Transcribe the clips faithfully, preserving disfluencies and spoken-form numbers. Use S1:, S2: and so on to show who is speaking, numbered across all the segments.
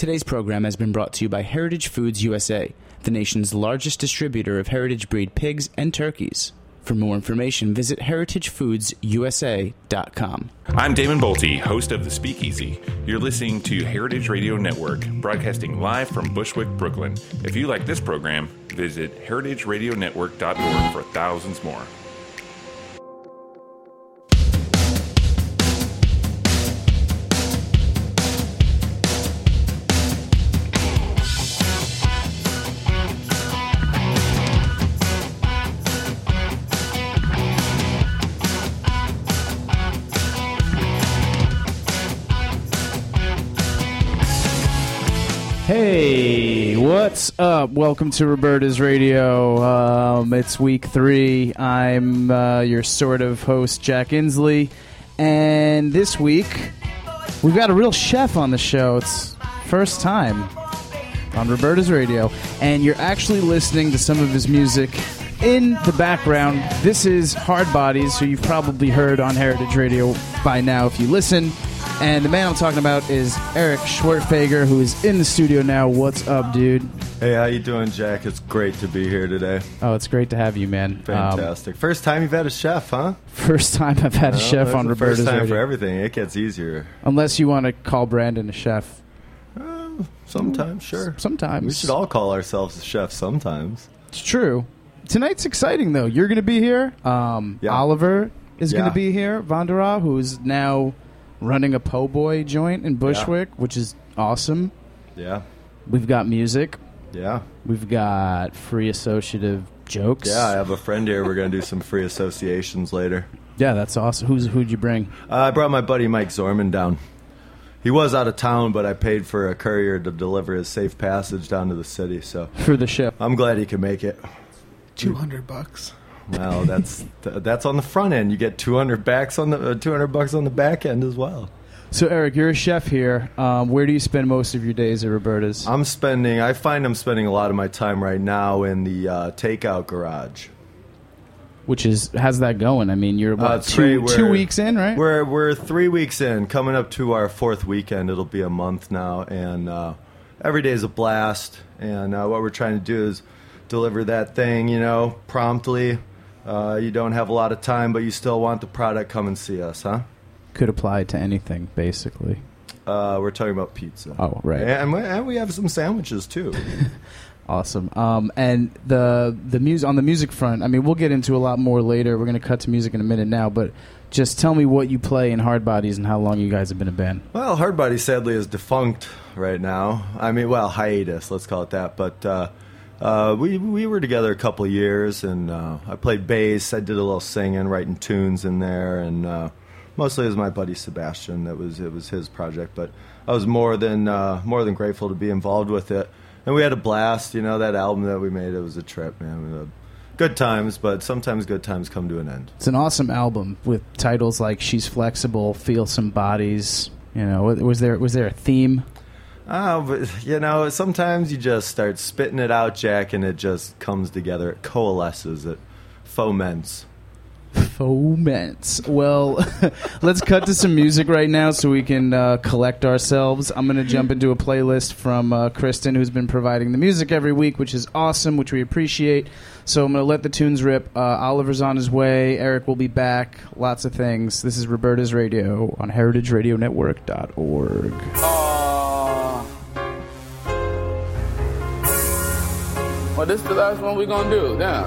S1: Today's program has been brought to you by Heritage Foods U S A, the nation's largest distributor of heritage breed pigs and turkeys. For more information, visit heritage foods u s a dot com.
S2: I'm Damon Bolte, host of The Speakeasy. You're listening to Heritage Radio Network, broadcasting live from Bushwick, Brooklyn. If you like this program, visit heritage radio network dot org for thousands more.
S3: Hey, what's up? Welcome to Roberta's Radio. Um, it's week three. I'm uh, your sort of host, Jack Inslee. And this week, we've got a real chef on the show. It's first time on Roberta's Radio. And you're actually listening to some of his music in the background. This is Hard Bodies, who you've probably heard on Heritage Radio by now if you listen. And the man I'm talking about is Eric Schwertfeger, who is in the studio now. What's up, dude?
S4: Hey, how you doing, Jack? It's great to be here today.
S3: Oh, it's great to have you, man.
S4: Fantastic. Um, first time you've had a chef, huh?
S3: First time I've had a
S4: well,
S3: chef on Roberta's Radio.
S4: First time for everything. It gets easier.
S3: Unless you want to call Brandon a chef.
S4: Uh, sometimes, sure.
S3: Sometimes.
S4: We should all call ourselves chefs sometimes.
S3: It's true. Tonight's exciting, though. You're going to be here. Um,
S4: yeah.
S3: Oliver is
S4: yeah.
S3: going to be here. Vandera, who's now running a po' boy joint in Bushwick,
S4: yeah.
S3: which is awesome.
S4: Yeah.
S3: We've got music.
S4: Yeah.
S3: We've got free associative jokes.
S4: Yeah, I have a friend here. We're going to do some free associations later.
S3: Yeah, that's awesome. Who's Who'd you bring?
S4: Uh, I brought my buddy Mike Zorman down. He was out of town, but I paid for a courier to deliver his safe passage down to the city. So
S3: for the show.
S4: I'm glad he could make it.
S5: two hundred bucks.
S4: Well, that's that's on the front end. You get two hundred backs on the uh, two hundred bucks on the back end as well.
S3: So, Eric, you're a chef here. Um, where do you spend most of your days at Roberta's?
S4: I'm spending. I find I'm spending a lot of my time right now in the uh, takeout garage.
S3: Which is how's that going? I mean, you're what,
S4: uh,
S3: two two weeks in, right?
S4: We're we're three weeks in, coming up to our fourth weekend. It'll be a month now, and uh, every day is a blast. And uh, what we're trying to do is deliver that thing, you know, promptly. Uh, you don't have a lot of time, but you still want the product. Come and see us, huh?
S3: Could apply to anything, basically.
S4: Uh, we're talking about pizza.
S3: Oh, right.
S4: And we, and we have some sandwiches, too.
S3: Awesome. Um, and the the music on the music front, I mean, we'll get into a lot more later. We're going to cut to music in a minute now, but just tell me what you play in Hard Bodies and how long you guys have been a band.
S4: Well, Hard Bodies, sadly, is defunct right now. I mean, well, hiatus, let's call it that. But uh, uh, we we were together a couple of years, and uh, I played bass. I did a little singing, writing tunes in there, and uh, mostly it was my buddy Sebastian. That was it was his project, but I was more than uh, more than grateful to be involved with it. And we had a blast, you know, that album that we made, it was a trip, man. We had good times, but sometimes good times come to an end.
S3: It's an awesome album with titles like She's Flexible, Feel Some Bodies. You know, was there was there a theme?
S4: Oh, but, you know, sometimes you just start spitting it out, Jack, and it just comes together. It coalesces. It foments.
S3: Foments. Well, let's cut to some music right now so we can uh, collect ourselves. I'm going to jump into a playlist from uh, Kristen, who's been providing the music every week, which is awesome, which we appreciate. So I'm going to let the tunes rip. Uh, Oliver's on his way. Eric will be back. Lots of things. This is Roberta's Radio on heritage radio network dot org.
S6: Uh, well, this is the last one we're going to do. Yeah.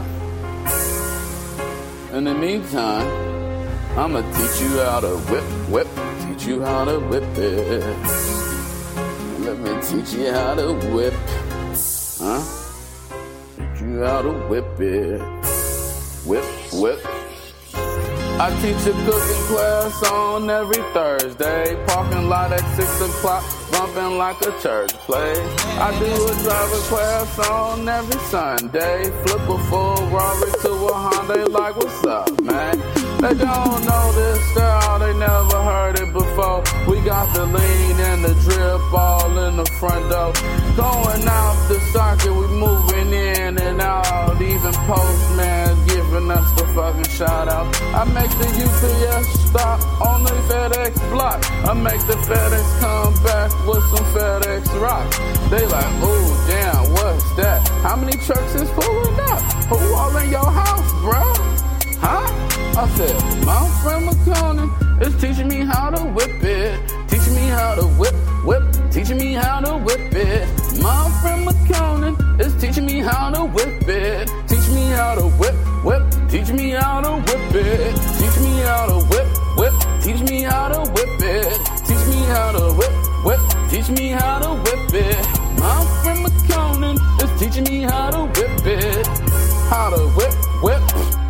S6: In the meantime, I'ma teach you how to whip, whip, teach you how to whip it. Let me teach you how to whip, huh? Teach you how to whip it. Whip, whip. I teach a cooking class on every Thursday. Parking lot at six o'clock, bumping like a church play. I do a driver class on every Sunday. Flip a full Rari to a Hyundai like, what's up, man? They don't know this style, they never heard it before. We got the lean and the drip all in the front door. Going out the socket, we moving in and out. Even postman giving us the fucking shout out. I make the U P S stop on the FedEx block. I make the FedEx come back with some FedEx rock. They like, ooh, damn, what's that? How many trucks is pulling up? Who all in your house, bro? Huh? I said, my friend McConan is teaching me how to whip it. Teaching me how to whip, whip. Teaching me how to whip it. My friend McConan is teaching me how to whip it. Teach me how to whip, whip. Teach me how to whip it. Teach me how to whip, whip. Teach me how to whip it. Teach me how to whip, whip. Teach me how to whip it. My friend McConan is teaching me how to whip it. How to whip, whip.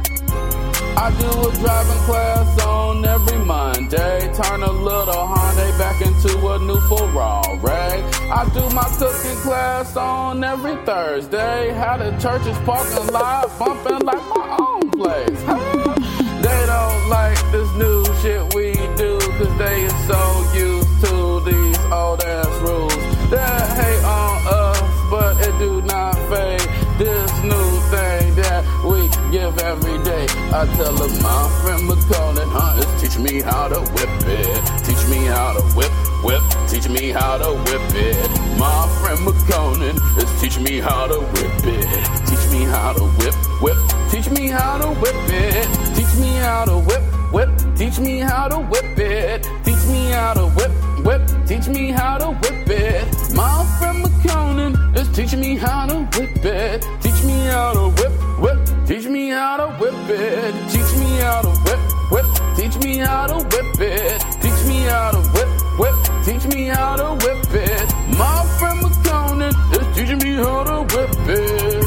S6: I do a driving class on every Monday. Turn a little Hyundai back into a new Ferrari. I do my cooking class on every Thursday. How the church's parking lot bumping like my own place. They don't like this new shit we do, cause they are so used to these old ass rules that hate on us, but it do not fade this new thing that we give every day. I tell them my friend McConan, huh, is teach me how to whip it. Teach me how to whip, whip. Teach me how to whip it. My friend McConan is teach me how to whip it. Teach me how to whip, whip. Teach me how to whip it. Teach me how to whip, whip. Teach me how to whip it. Teach me how to whip, whip. Teach me how to whip it. My friend McConan is teaching me how to whip it. Teach me how to whip, whip. Teach me how to whip it. Teach me how to whip, whip. Teach me how to whip it. Teach me how to whip, whip. Teach me how to whip it. My friend McConan is teaching me how to whip it.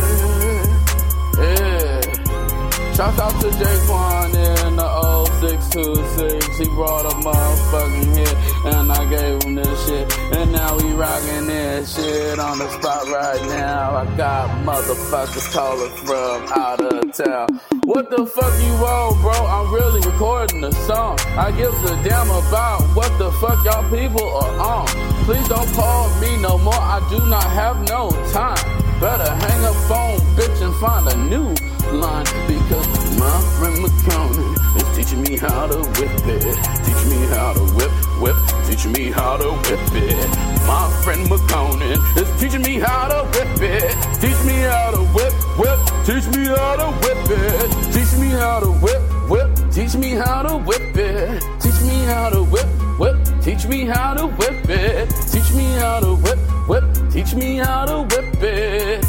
S6: Yeah. Shout out to Jaquan in the old six two six. He brought a motherfucking hit, and I gave him this shit. And now he rocking this shit on the spot right now. I got motherfuckers calling from out of town. What the fuck you want, bro? I'm really recording a song. I give a damn about what the fuck y'all people are on. Please don't call me no more. I do not have no time. Better hang up phone, bitch, and find a new line, because my friend McConan is teaching me how to whip it. Teach me how to whip, whip. Teach me how to whip it. My friend McConan is teaching me how to whip it. Teach me how to whip, whip. Teach me how to whip it. Teach me how to whip, whip. Teach me how to whip it. Teach me how to whip, whip. Teach me how to whip it. Teach me how to whip, whip. Teach me how to whip it.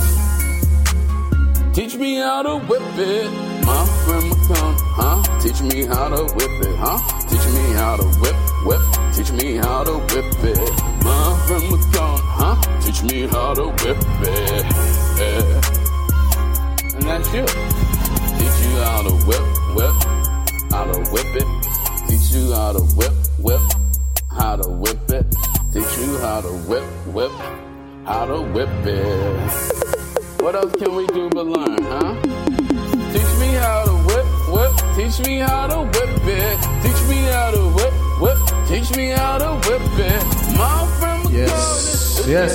S6: Teach me how to whip it. My friend McConan, huh? Teach me how to whip it, huh? Teach me how to whip, whip. Teach me how to whip it. My friend McConan, huh? Teach me how to whip it. Yeah. And that's you. Teach you how to whip, whip. How to whip it. Teach you how to whip, whip. How to whip it. Teach you how to whip, whip. How to whip it. What else can we do but learn, huh? Teach me how to whip, whip. Teach me how to whip it. Teach me how to whip, whip. Teach me how to whip it. My friend
S3: Yes, yes.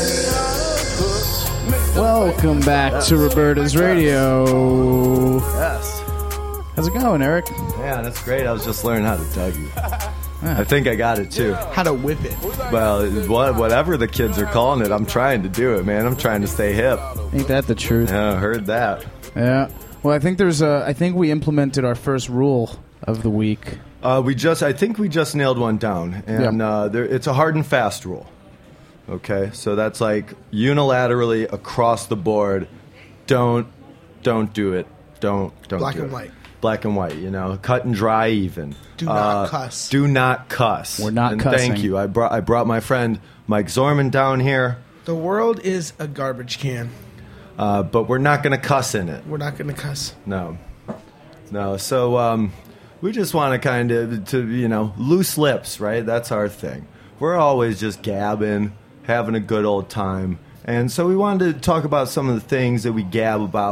S3: Welcome back to Roberta's Radio.
S4: Yes.
S3: How's it going, Eric?
S4: Yeah, that's great. I was just learning how to Dougie. I think I got it too.
S5: How to whip it.
S4: Well, what- whatever the kids are calling it, I'm trying to do it, man. I'm trying to stay hip.
S3: Ain't that the truth?
S4: Yeah, I heard that.
S3: Yeah. Well, I think there's a. I think we implemented our first rule of the week.
S4: Uh, we just, I think we just nailed one down, and
S3: Yeah.
S4: uh, there, it's a hard and fast rule. Okay, so that's like unilaterally across the board. Don't, don't do it. Don't, don't.
S5: Black
S4: do
S5: and
S4: it.
S5: white.
S4: Black and white. You know, cut and dry. Even.
S5: Do not
S4: Uh,
S5: cuss.
S4: Do not cuss.
S3: We're not
S4: and
S3: cussing.
S4: Thank you. I brought, I brought my friend Mike Zorman down here,
S5: The world is a garbage can.
S4: uh, but we're not going to cuss in it.
S5: We're not going to cuss.
S4: No, no. So um, we just want to kind of, to you know, loose lips, right? That's our thing. We're always just gabbing, having a good old time, and so we wanted to talk about some of the things that we gab about,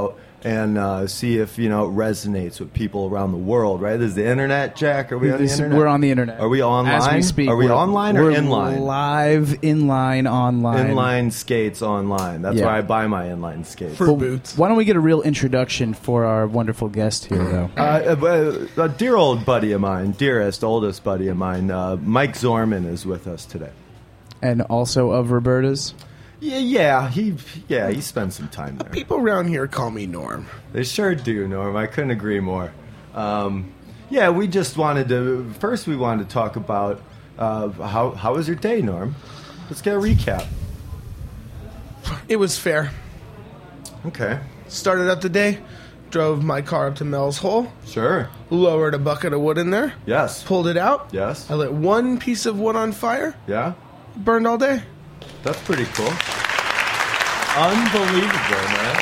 S4: and uh, see if you know it resonates with people around the world. Right? This is the internet, Jack. Are we on the
S3: This-
S4: internet?
S3: We're on the internet.
S4: Are we online?
S3: As we speak.
S4: Are we
S3: we're-
S4: online or
S3: we're
S4: inline?
S3: Live, inline, online.
S4: Inline skates online. That's
S3: Yeah.
S4: where I buy my inline skates.
S5: For
S3: Well,
S5: boots.
S3: Why don't we get a real introduction for our wonderful guest here, though?
S4: Uh, a, a dear old buddy of mine, dearest, oldest buddy of mine, uh, Mike Zorman is with us today.
S3: And also of Roberta's.
S4: Yeah, yeah, he, yeah, he spent some time there.
S5: People around here call me Norm.
S4: They sure do, Norm. I couldn't agree more. Um, yeah, we just wanted to. First, we wanted to talk about uh, how how was your day, Norm? Let's get a recap.
S5: It was fair.
S4: Okay,
S5: Started up the day, drove my car up to Mel's Hole,
S4: sure.
S5: lowered a bucket of wood in there,
S4: Yes.
S5: pulled it out.
S4: Yes.
S5: I lit one piece of wood on fire,
S4: Yeah.
S5: burned all day.
S4: That's pretty cool. Unbelievable, man.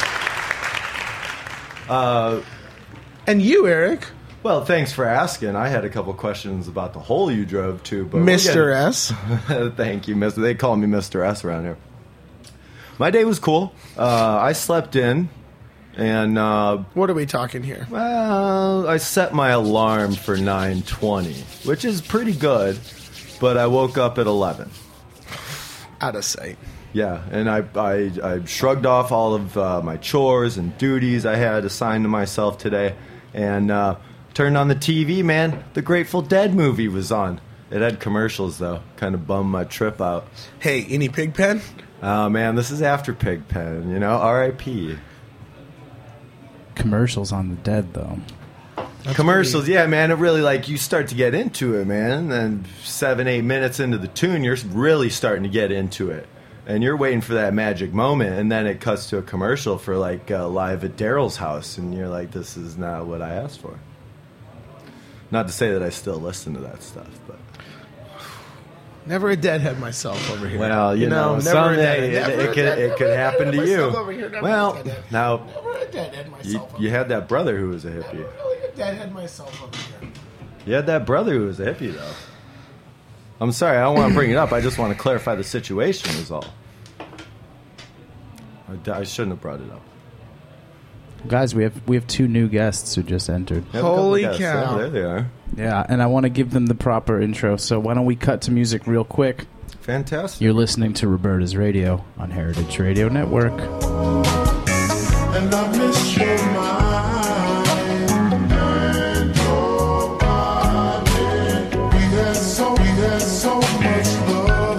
S4: Uh,
S5: And you, Eric,
S4: well, thanks for asking. I had a couple questions about the hole you drove to, but we'll
S5: Mister
S4: get-
S5: S.
S4: Thank you, Mister They call me Mister S around here. My day was cool. Uh, I slept in, and uh,
S5: What are we talking here?
S4: well, I set my alarm for nine twenty, which is pretty good. But I woke up at eleven.
S5: Out of sight.
S4: Yeah, and I I, I shrugged off all of uh, my chores and duties I had assigned to myself today, and uh, turned on the T V. Man, the Grateful Dead movie was on. It had commercials though, kind of bummed my trip out.
S5: Hey, any pig pen?
S4: Oh man, this is after Pigpen, you know. R I P
S3: Commercials on the dead, though.
S4: Commercials, yeah, man. It really like you start to get into it, man. And seven, eight minutes into the tune, you're really starting to get into it, and you're waiting for that magic moment, and then it cuts to a commercial for like uh, live at Daryl's house, and you're like, this is not what I asked for. Not to say that I still listen to that stuff, but
S5: Never a deadhead myself over here.
S4: well, you, know,
S5: never a
S4: someday
S5: deadhead.
S4: it,
S5: Never
S4: it
S5: a
S4: could
S5: deadhead.
S4: it could happen to
S5: Never a
S4: you.
S5: deadhead myself over here. Never a
S4: Well,
S5: deadhead.
S4: now
S5: Never a deadhead
S4: you,
S5: myself.
S4: you had that brother who was a hippie.
S5: Really a deadhead myself over here.
S4: You had that brother who was a hippie, though. I'm sorry, I don't want to bring it up. I just want to clarify the situation, is all. I, d- I shouldn't have brought it up.
S3: Guys, we have we have two new guests who just entered.
S4: We have a couple
S5: Holy
S4: guests.
S5: cow.
S4: Yeah, there they are.
S3: Yeah, and I want to give them the proper intro, so why don't we cut to music real quick?
S4: Fantastic.
S3: You're listening to Roberta's Radio on Heritage Radio Network.
S7: And I miss your mind and your body. We had so, we had so much love.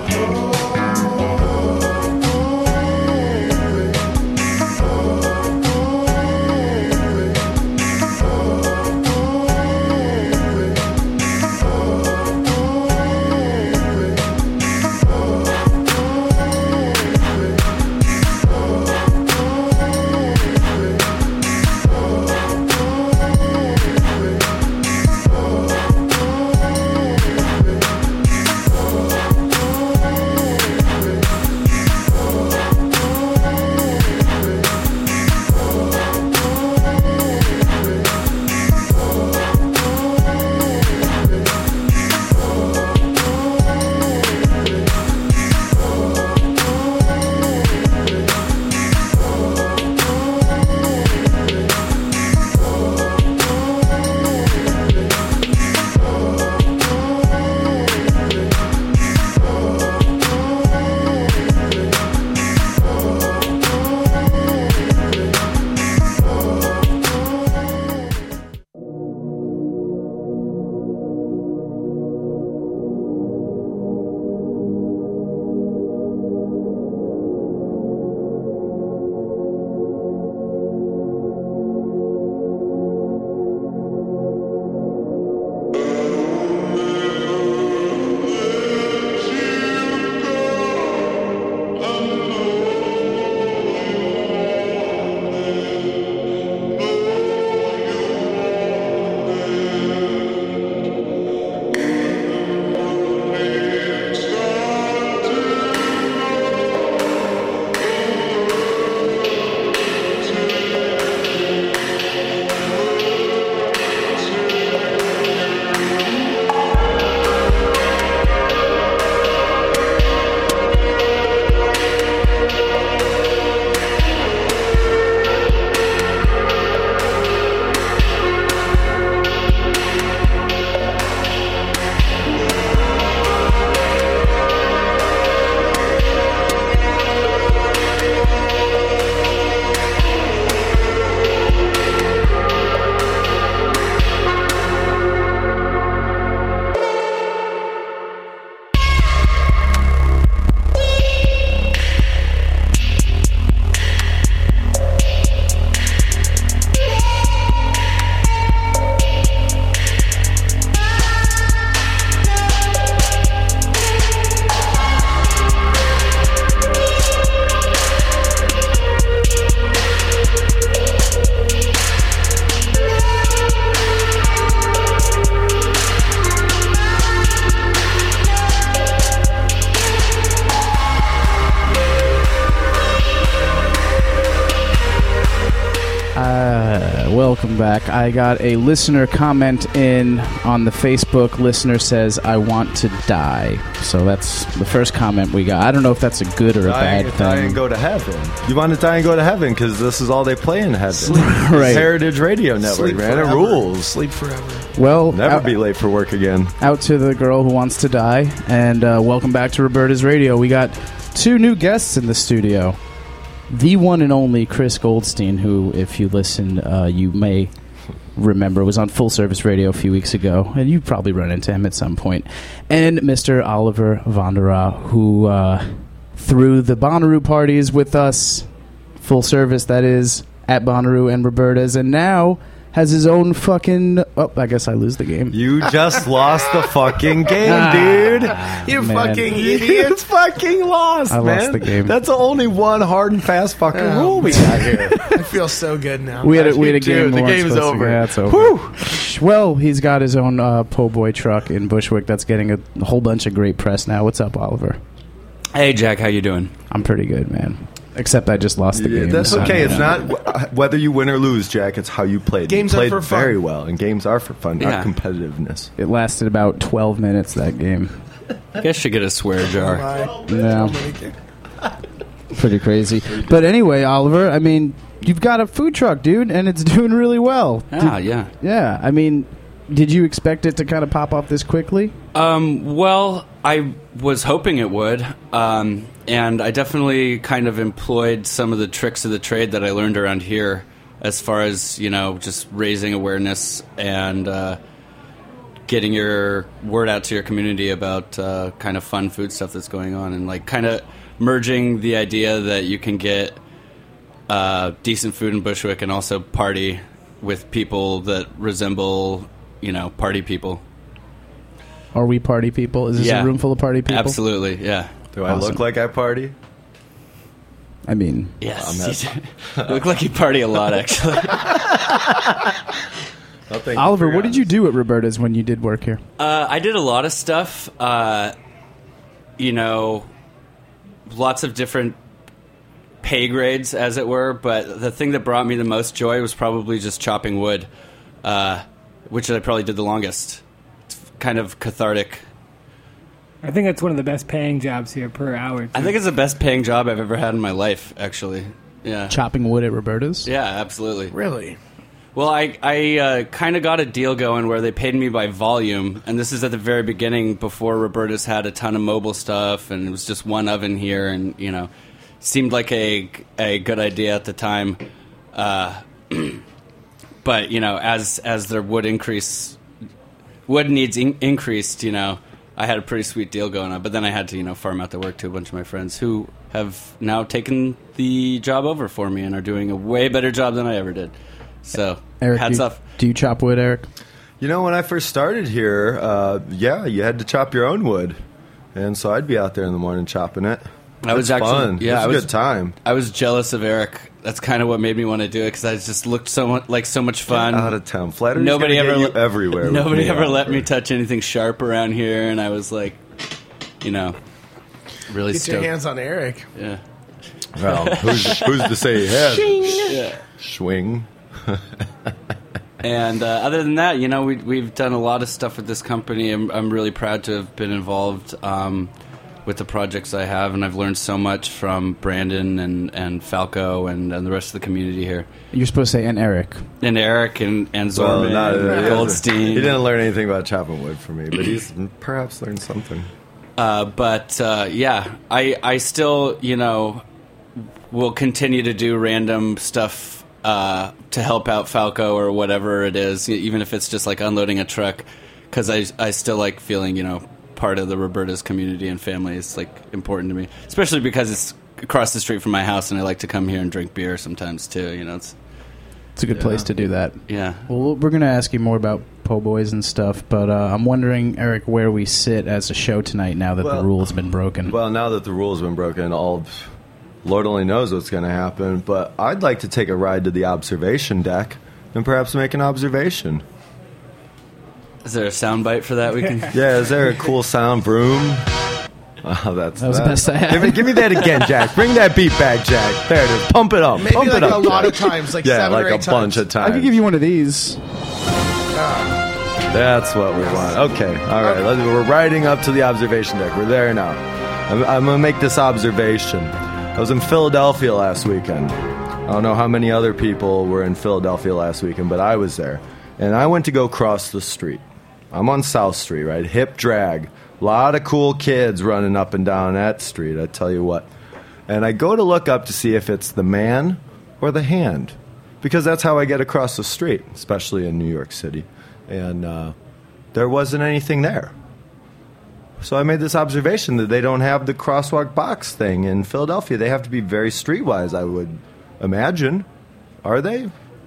S3: welcome back. I got a listener comment in on the Facebook. Listener says, I want to die. So that's the first comment we got. I don't know if that's a good or a
S4: Die,
S3: bad
S4: die
S3: thing.
S4: and go to heaven. You want to die and go to heaven because this is all they play in heaven.
S3: Right.
S4: Heritage Radio Network,
S5: Sleep
S4: man.
S5: forever.
S4: It rules.
S5: Sleep forever.
S3: Well,
S4: Never
S3: out,
S4: be late for work again.
S3: out to the girl who wants to die. And uh, welcome back to Roberta's Radio. We got two new guests in the studio. The one and only Chris Goldstein, who, if you listen, uh, you may remember, was on Full Service Radio a few weeks ago, and you've probably run into him at some point. And Mister Oliver Vandera, who uh, threw the Bonnaroo parties with us, Full Service, that is, at Bonnaroo and Roberta's, and now has his own fucking... Oh, I guess I lose the game.
S4: You just lost the fucking game, dude.
S5: You
S3: Man.
S5: fucking
S4: You
S5: idiot.
S4: fucking lost,
S3: I
S4: man.
S3: lost the game.
S4: That's the only one hard and fast fucking
S5: Oh,
S4: rule we got here.
S5: I feel so good now.
S3: We had a, we had a
S4: Dude,
S3: game.
S4: the
S3: we weren't
S4: game's
S3: supposed to-
S4: over.
S3: Yeah, it's over.
S4: Whew.
S3: Well, he's got his own uh, po' boy truck in Bushwick that's getting a, a whole bunch of great press now. What's up, Oliver?
S8: Hey, Jack, how you doing?
S3: I'm pretty good, man. Except I just lost the
S4: Yeah,
S3: game.
S4: that's
S3: so-
S4: okay. It's not wh- whether you win or lose, Jack. It's how you played.
S5: Games
S4: you
S5: are
S4: played
S5: for fun.
S4: very well, and games are for fun,
S8: Yeah.
S4: not competitiveness.
S3: It lasted about twelve minutes, that game.
S8: I guess you should get a swear jar.
S5: Bye.
S3: Yeah, pretty crazy. But anyway, Oliver, I mean, you've got a food truck, dude, and it's doing really well.
S8: Ah, yeah.
S3: Yeah, I mean, did you expect it to kind of pop off this quickly?
S8: Um, well, I was hoping it would, um, and I definitely kind of employed some of the tricks of the trade that I learned around here, as far as, you know, just raising awareness and uh, getting your word out to your community about uh, kind of fun food stuff that's going on, and like kind of merging the idea that you can get uh, decent food in Bushwick and also party with people that resemble, you know, party people.
S3: Are we party people? Is this
S8: Yeah.
S3: a room full of party people?
S8: Absolutely, yeah.
S4: Do I
S3: Awesome.
S4: look like I party?
S3: I mean,
S8: Yes. You look like you party a lot, actually.
S4: Oh, thank you
S3: Oliver,
S4: for
S3: what did
S4: your
S3: you do at Roberta's when you did work here?
S8: Uh, I did a lot of stuff. Uh, you know, lots of different pay grades, as it were. But the thing that brought me the most joy was probably just chopping wood, uh, which I probably did the longest. It's kind of cathartic.
S9: I think that's one of the best paying jobs here per hour.
S8: I think it's the best paying job I've ever had in my life, actually. Yeah.
S3: Chopping wood at Roberta's?
S8: Yeah, absolutely.
S5: Really?
S8: Well, I, I uh, kind of got a deal going where they paid me by volume, and this is at the very beginning before Roberta's had a ton of mobile stuff, and it was just one oven here, and, you know, seemed like a, a good idea at the time. Uh, but, you know, as as their wood increase, wood needs in- increased, you know, I had a pretty sweet deal going on, but then I had to, you know, farm out the work to a bunch of my friends who have now taken the job over for me and are doing a way better job than I ever did. So,
S3: Eric,
S8: hats
S3: do,
S8: off.
S3: do you chop wood, Eric?
S4: You know, when I first started here, uh, yeah, you had to chop your own wood, and so I'd be out there in the morning chopping it.
S8: I was
S4: That's
S8: actually,
S4: fun.
S8: yeah,
S4: it was
S8: I
S4: a
S8: was
S4: good time.
S8: I was jealous of Eric. That's kind of what made me want to do it because I just looked so much like so much fun.
S4: Out of town, Flattery's
S8: Nobody
S4: gonna
S8: ever
S4: get you
S8: let-
S4: everywhere. with
S8: Nobody
S4: me,
S8: ever let
S4: Oliver.
S8: me touch anything sharp around here, and I was like, you know, really
S5: Get your
S8: stoked.
S5: hands on Eric.
S8: Yeah.
S4: Well, who's, who's to say yeah?
S8: Yeah.
S4: Swing.
S8: And uh, other than that, you know, we, we've done a lot of stuff with this company. I'm, I'm really proud to have been involved um, with the projects I have, and I've learned so much from Brandon and, and Falco and, and the rest of the community here.
S3: You're supposed to say, and Eric.
S8: And Eric and, and
S4: Well,
S8: Zorman
S4: not-
S8: and
S4: he doesn't-
S8: Goldstein.
S4: He didn't learn anything about chopping wood from me, but he's perhaps learned something.
S8: Uh, but uh, yeah, I I still, you know, will continue to do random stuff uh, to help out Falco or whatever it is, even if it's just like unloading a truck, because I I still like feeling, you know, part of the Roberta's community and family is like important to me, especially because it's across the street from my house, and I like to come here and drink beer sometimes too. You know, it's
S3: It's a good place to do that.
S8: yeah.
S3: Well, we're going to ask you more about po' boys and stuff, but uh, I'm wondering, Eric, where we sit as a show tonight now that
S4: Well-
S3: the rule's been broken.
S4: Well, now that the rule's been broken, all Lord only knows what's going to happen. But I'd like to take a ride to the observation deck and perhaps make an observation.
S8: Is there a soundbite for that we can?
S4: Yeah, is there a cool sound broom? Oh, that's
S3: That was the best I had.
S4: Give me, give me that again, Jack. Bring that beat back, Jack. There it is. Pump it up.
S5: Maybe
S4: Pump
S5: like
S4: it up,
S5: a lot
S4: Jack.
S5: of times, like
S4: yeah,
S5: seven
S4: like
S5: or
S4: a
S5: eight
S4: bunch
S5: times.
S4: of times.
S3: I could give you one of these.
S4: That's what we want. Okay, all right. Let's, we're riding up to the observation deck. We're there now. I'm, I'm going to make this observation. I was in Philadelphia last weekend. I don't know how many other people were in Philadelphia last weekend, but I was there. And I went to go cross the street. I'm on South Street, right? Hip drag. A lot of cool kids running up and down that street, I tell you what. And I go to look up to see if it's the man or the hand, because that's how I get across the street, especially in New York City. And uh, there wasn't anything there. So I made this observation that they don't have the crosswalk box thing in Philadelphia. They have to be very streetwise, I would imagine. Are they?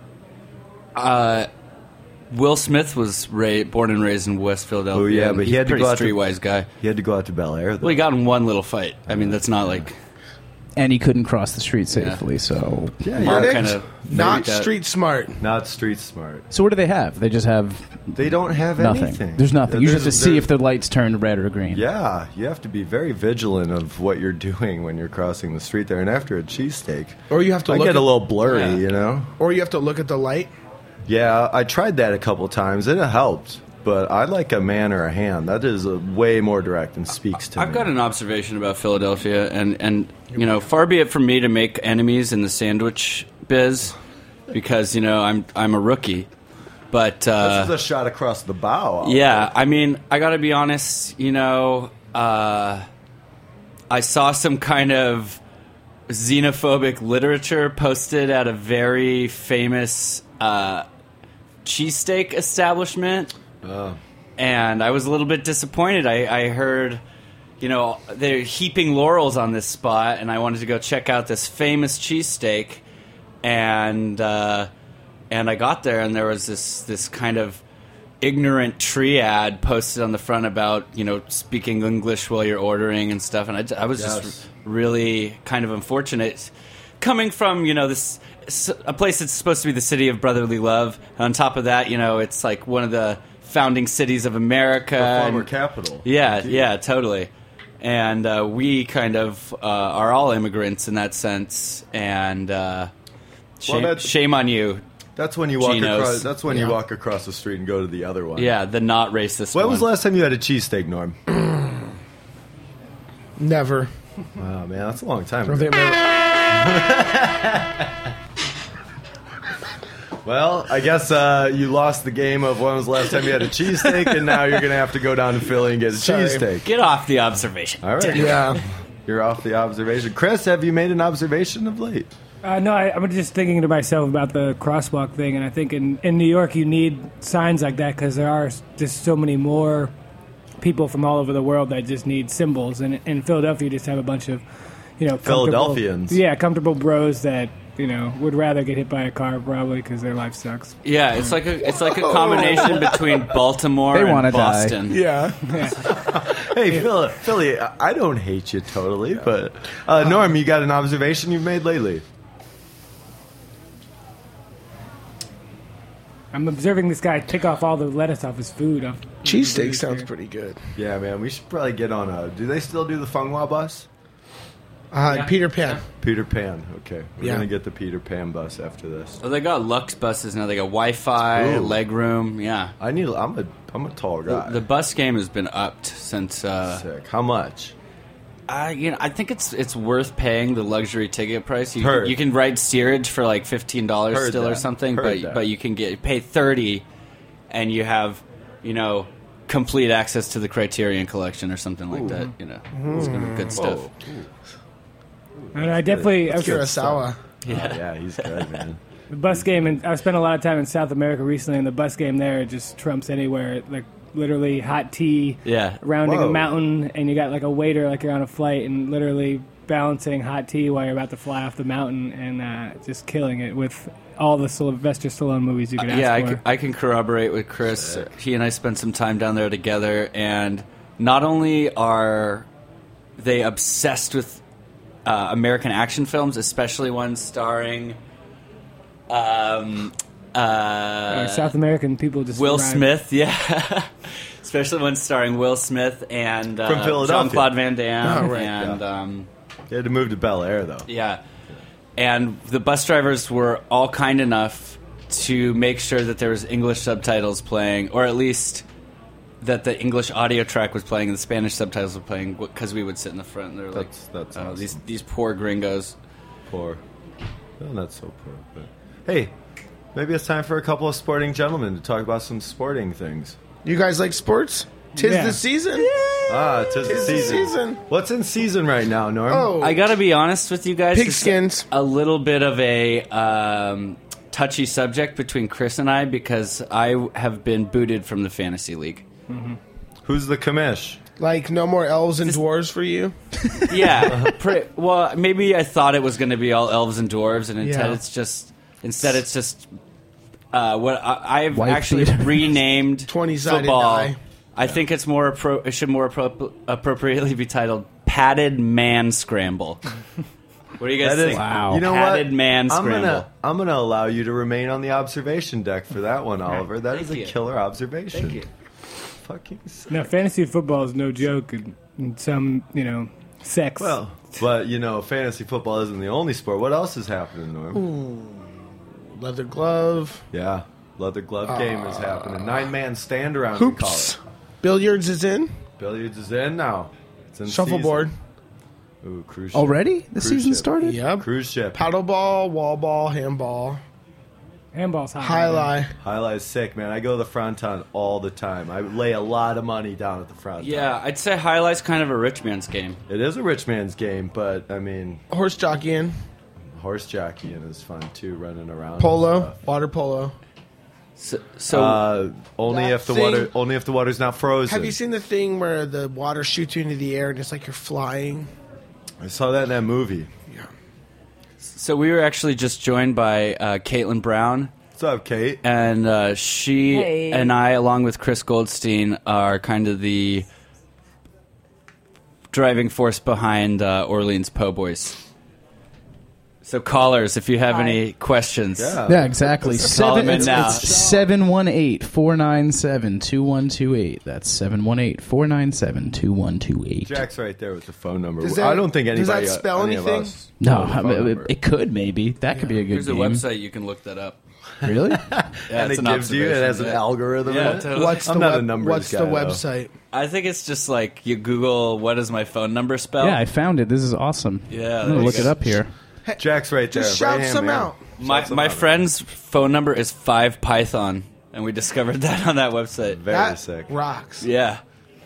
S8: Uh, Will Smith was ra- born and raised in West Philadelphia.
S4: Oh, yeah,
S8: and
S4: but he
S8: he's
S4: had to
S8: a pretty
S4: go out to-
S8: streetwise guy.
S4: He had to go out to Bel Air, though.
S8: Well, he got in one little fight. I mean, that's not like...
S3: And he couldn't cross the street safely, so...
S4: Yeah,
S8: Mark
S4: yeah.
S8: kind of
S5: Not
S8: that.
S5: street smart.
S4: Not street smart.
S3: So what do they have? They just have
S4: They don't have
S3: nothing.
S4: anything.
S3: There's nothing. You just have to
S4: There's-
S3: see
S4: there's-
S3: if the lights turned red or green.
S4: Yeah, you have to be very vigilant of what you're doing when you're crossing the street there. And after a cheesesteak,
S5: Or you have to
S4: I
S5: look
S4: get
S5: at,
S4: a little blurry,
S8: Yeah.
S4: you know?
S5: or you have to look at the light.
S4: Yeah, I tried that a couple times. It helped. But I like a man or a hand. That is a way more direct and speaks to
S8: I've
S4: me.
S8: got an observation about Philadelphia, and, and you know, far be it from me to make enemies in the sandwich biz, because, you know, I'm I'm a rookie. But uh,
S4: This is a shot across the bow.
S8: yeah, I mean, I got to be honest. You know, uh, I saw some kind of xenophobic literature posted at a very famous uh, cheesesteak establishment. And I was a little bit disappointed. I, I heard, you know, they're heaping laurels on this spot, and I wanted to go check out this famous cheesesteak. And uh, and I got there, and there was this this kind of ignorant triad posted on the front about, you know, speaking English while you're ordering and stuff. And I, I was
S4: Yes.
S8: just really kind of unfortunate. Coming from, you know, this a place that's supposed to be the city of brotherly love, and on top of that, you know, it's like one of the founding cities of America.
S4: The former
S8: and-
S4: capital.
S8: Yeah,
S4: Indeed.
S8: yeah, totally. And uh, we kind of uh, are all immigrants in that sense, and uh, shame,
S4: that's-
S8: shame on you.
S4: That's when you walk
S8: Chinos.
S4: across. That's when you
S5: Yeah.
S4: walk across the street and go to the other one.
S8: Yeah, the not racist
S4: When
S8: one.
S4: was the last time you had a cheesesteak, Norm?
S5: Never.
S4: Oh man, that's a long time.
S5: I don't
S4: ago.
S5: think I'm ever-
S4: Well, I guess uh, you lost the game of when was the last time you had a cheesesteak, and now you're going to have to go down to Philly and get a
S5: Sorry.
S4: cheesesteak.
S8: Get off the observation.
S4: All right.
S5: yeah.
S4: You're off the observation. Chris, have you made an observation of late?
S9: Uh, no, I, I'm just thinking to myself about the crosswalk thing, and I think in, in New York you need signs like that because there are just so many more people from all over the world that just need symbols. And in Philadelphia, you just have a bunch of, you know, comfortable-
S4: Philadelphians.
S9: Yeah, comfortable bros that you know would rather get hit by a car probably because their life sucks.
S8: Yeah, it's like a it's like a combination between Baltimore
S3: They
S8: and
S3: wanna die.
S8: Boston.
S5: Yeah.
S4: Hey, Philly, Philly, I I don't hate you totally, but uh, Norm, you got an observation you've made lately?
S9: I'm observing this guy pick off all the lettuce off his food. Off
S5: Cheesesteak sounds pretty good.
S4: Yeah, man, we should probably get on a. Do they still do the Fung Hua bus?
S5: Uh, Peter Pan.
S4: Peter Pan. Okay, we're
S5: Yeah.
S4: gonna get the Peter Pan bus after this.
S8: Oh, they got Lux buses now. They got Wi-Fi,
S4: Ooh.
S8: leg room. Yeah,
S4: I need. I'm a. I'm a tall
S8: the,
S4: guy.
S8: the bus game has been upped since. Uh,
S4: Sick. How much?
S8: I you know I think it's it's worth paying the luxury ticket price. You
S4: Heard.
S8: you can ride steerage for like fifteen dollars
S4: Heard
S8: still or
S4: that.
S8: something,
S4: Heard
S8: but
S4: that.
S8: but you can get pay thirty, and you have you know complete access to the Criterion collection or something like that. You know, it's gonna be good stuff.
S4: Oh,
S9: And I definitely I was,
S5: Kurosawa.
S4: yeah. yeah, he's good, man.
S9: the bus game, and I've spent a lot of time in South America recently, and the bus game there just trumps anywhere. Like literally hot tea,
S8: Yeah.
S9: rounding
S4: Whoa.
S9: a mountain, and you got like a waiter like you're on a flight, and literally balancing hot tea while you're about to fly off the mountain, and uh, just killing it with all the Sylvester Stallone movies you could ask
S8: Yeah, I
S9: for.
S8: can, I can corroborate with Chris. He and I spent some time down there together, and not only are they obsessed with uh, American action films, especially ones starring um, uh,
S9: Uh, South American people just
S8: Will
S9: ride-
S8: Smith, yeah. especially when starring Will Smith and uh,
S4: From Philadelphia.
S8: Jean-Claude Van Damme.
S4: Oh, right,
S8: and
S4: yeah.
S8: um,
S4: They had to move to Bel Air, though.
S8: yeah, and the bus drivers were all kind enough to make sure that there was English subtitles playing, or at least that the English audio track was playing and the Spanish subtitles were playing, because we would sit in the front and they're like,
S4: That's- that's
S8: oh,
S4: awesome.
S8: these these poor gringos.
S4: Poor. Well, not so poor. But hey, maybe it's time for a couple of sporting gentlemen to talk about some sporting things.
S5: You guys like sports? Tis
S9: Yeah.
S5: the season.
S4: Ah, tis,
S5: Tis
S4: the
S5: the
S4: season.
S5: season.
S4: What's in season right now, Norm?
S5: Oh,
S8: I gotta be honest with you guys. it's
S5: Pigskins.
S8: A little bit of a um, touchy subject between Chris and I because I have been booted from the fantasy league.
S4: Who's the commish?
S5: like no more elves and dwarves for you.
S8: Yeah. Pre- well, maybe I thought it was going to be all elves and dwarves, and instead
S5: Yeah.
S8: it's just instead it's just uh, what I, I've
S3: White
S8: actually
S3: theater.
S8: renamed
S5: twenty-sided
S8: football.
S5: die.
S8: I think it's more appro- it should more appro- appropriately be titled Padded Man Scramble. What do you guys
S4: That is-
S8: think?
S3: Wow.
S4: You know
S8: Padded
S4: what?
S8: Man
S4: I'm
S8: Scramble.
S4: gonna I'm gonna allow you to remain on the observation deck for that one, Oliver. That is
S8: Thank
S4: a
S8: you.
S4: killer observation.
S8: Thank you.
S4: Fucking sick.
S9: No, fantasy football is no joke in, in some, you know, sects.
S4: Well, but you know, fantasy football isn't the only sport. What else is happening, Norm?
S5: Leather glove.
S4: Yeah, leather glove game is happening. Nine man stand around. We call
S5: Hoops.
S4: it.
S5: Billiards is in.
S4: Billiards is in now. It's in
S5: Shuffleboard.
S4: season. Ooh, cruise ship.
S3: Already? The
S4: Cruise
S3: season
S4: ship.
S3: started?
S5: Yep.
S4: Cruise ship.
S5: Paddleball, wall ball, handball,
S9: handball's hot.
S5: highlight.
S4: Highlight's sick, man. I go to the Fronton all the time. I lay a lot of money down at the Fronton.
S8: Yeah, I'd say highlight's kind of a rich man's game.
S4: It is a rich man's game, but I mean,
S5: Horse jockeying,
S4: horse jockeying is fun too, running around. and
S5: polo,
S4: stuff.
S5: water polo.
S8: So, so
S4: Uh, only
S5: That
S4: if the
S5: thing-
S4: water, only if the water's not frozen.
S5: Have you seen the thing where the water shoots you into the air and it's like you're flying?
S4: I saw that in that movie.
S8: so we were actually just joined by uh, Caitlin Brown.
S4: What's up, Kate?
S8: And uh, she
S10: Hey.
S8: and I, along with Chris Goldstein, are kind of the driving force behind uh, Orleans Po' Boys. So callers, if you have
S10: Hi.
S8: any questions.
S4: Yeah.
S3: Yeah, exactly.
S8: Call
S3: Seven,
S8: them in
S3: it's,
S8: now.
S3: it's seven one eight, four nine seven, two one two eight. That's seven one eight, four nine seven, two one two eight.
S4: Jack's right there with the phone number.
S5: Does that-
S4: I don't think
S5: does that
S4: anybody.
S5: spell
S4: uh, any
S5: anything?
S4: Of us
S3: No,
S4: know the
S3: I
S4: phone
S3: mean, it,
S4: number.
S3: it could maybe. That could be a good
S8: Here's a
S3: game.
S8: website, you can look that up.
S3: Really?
S8: Yeah,
S4: and
S8: it's
S4: it
S8: an
S4: gives you. It
S8: observation,
S4: has an
S8: yeah.
S4: algorithm.
S8: Yeah,
S4: in it.
S8: totally.
S5: What's
S4: I'm
S5: the
S4: not a
S5: web-
S4: numbers
S5: What's
S4: guy,
S5: the
S4: though.
S5: website?
S8: I think it's just like you Google what is my phone number spell.
S3: Yeah, I found it. This is awesome.
S8: Yeah,
S3: I'm
S8: there
S3: going to
S8: you
S3: look
S8: go.
S3: it up here.
S4: Jack's right there.
S5: Just shout
S4: right hand
S5: some
S4: man.
S5: out.
S8: my
S4: Shout some
S8: my
S4: out.
S8: friend's phone number is five Python, and we discovered that on that website.
S4: Very
S5: That
S4: sick.
S5: rocks.
S8: Yeah,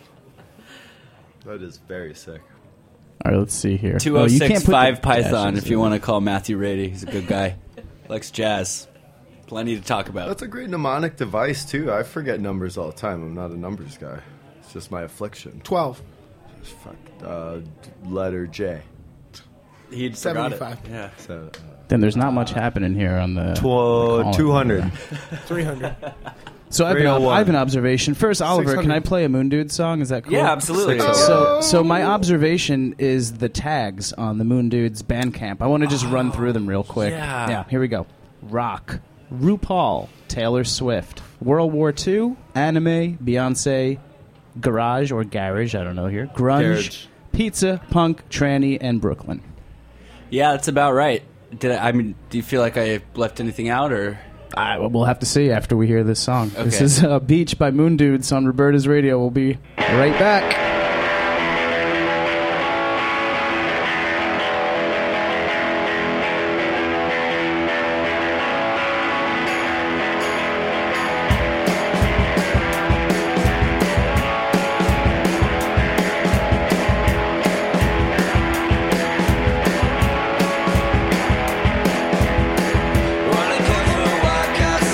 S4: That is very sick.
S3: All right, let's see here.
S8: two
S3: Oh,
S8: oh
S3: you
S8: six
S3: can't put
S8: five
S3: the
S8: Python.
S3: dashes
S8: If you
S3: in.
S8: want to call Matthew Rady, he's a good guy. Likes jazz. Plenty to talk about.
S4: That's a great mnemonic device too. I forget numbers all the time. I'm not a numbers guy. It's just my affliction.
S5: Twelve.
S4: Fuck. Uh, letter J.
S8: He forgot it.
S5: seventy-five.
S8: Yeah.
S4: So, uh,
S3: Then there's not much happening here on the.
S4: tw-
S3: the call-in
S4: two hundred.
S3: number.
S5: Three hundred.
S3: So I have, an, ob-
S4: three oh one.
S3: I have an observation. First, Oliver, can
S5: six hundred.
S3: I play a Moon Dude song? Is that cool?
S8: Yeah, absolutely.
S4: Six
S3: So, so my observation is the tags on the Moon Dudes Bandcamp. I want to just run through them real quick.
S8: yeah.
S3: Yeah, here we go. Rock, RuPaul, Taylor Swift, World War Two, anime, Beyonce, garage or garage, I don't know here, grunge,
S4: Garage.
S3: pizza, punk, tranny, and Brooklyn.
S8: Yeah, that's about right. Did I, I mean? Do you feel like I left anything out, or
S3: I, we'll have to see after we hear this song. This
S8: Okay.
S3: is uh, Beach by Moon Dudes on Roberta's Radio. We'll be right back.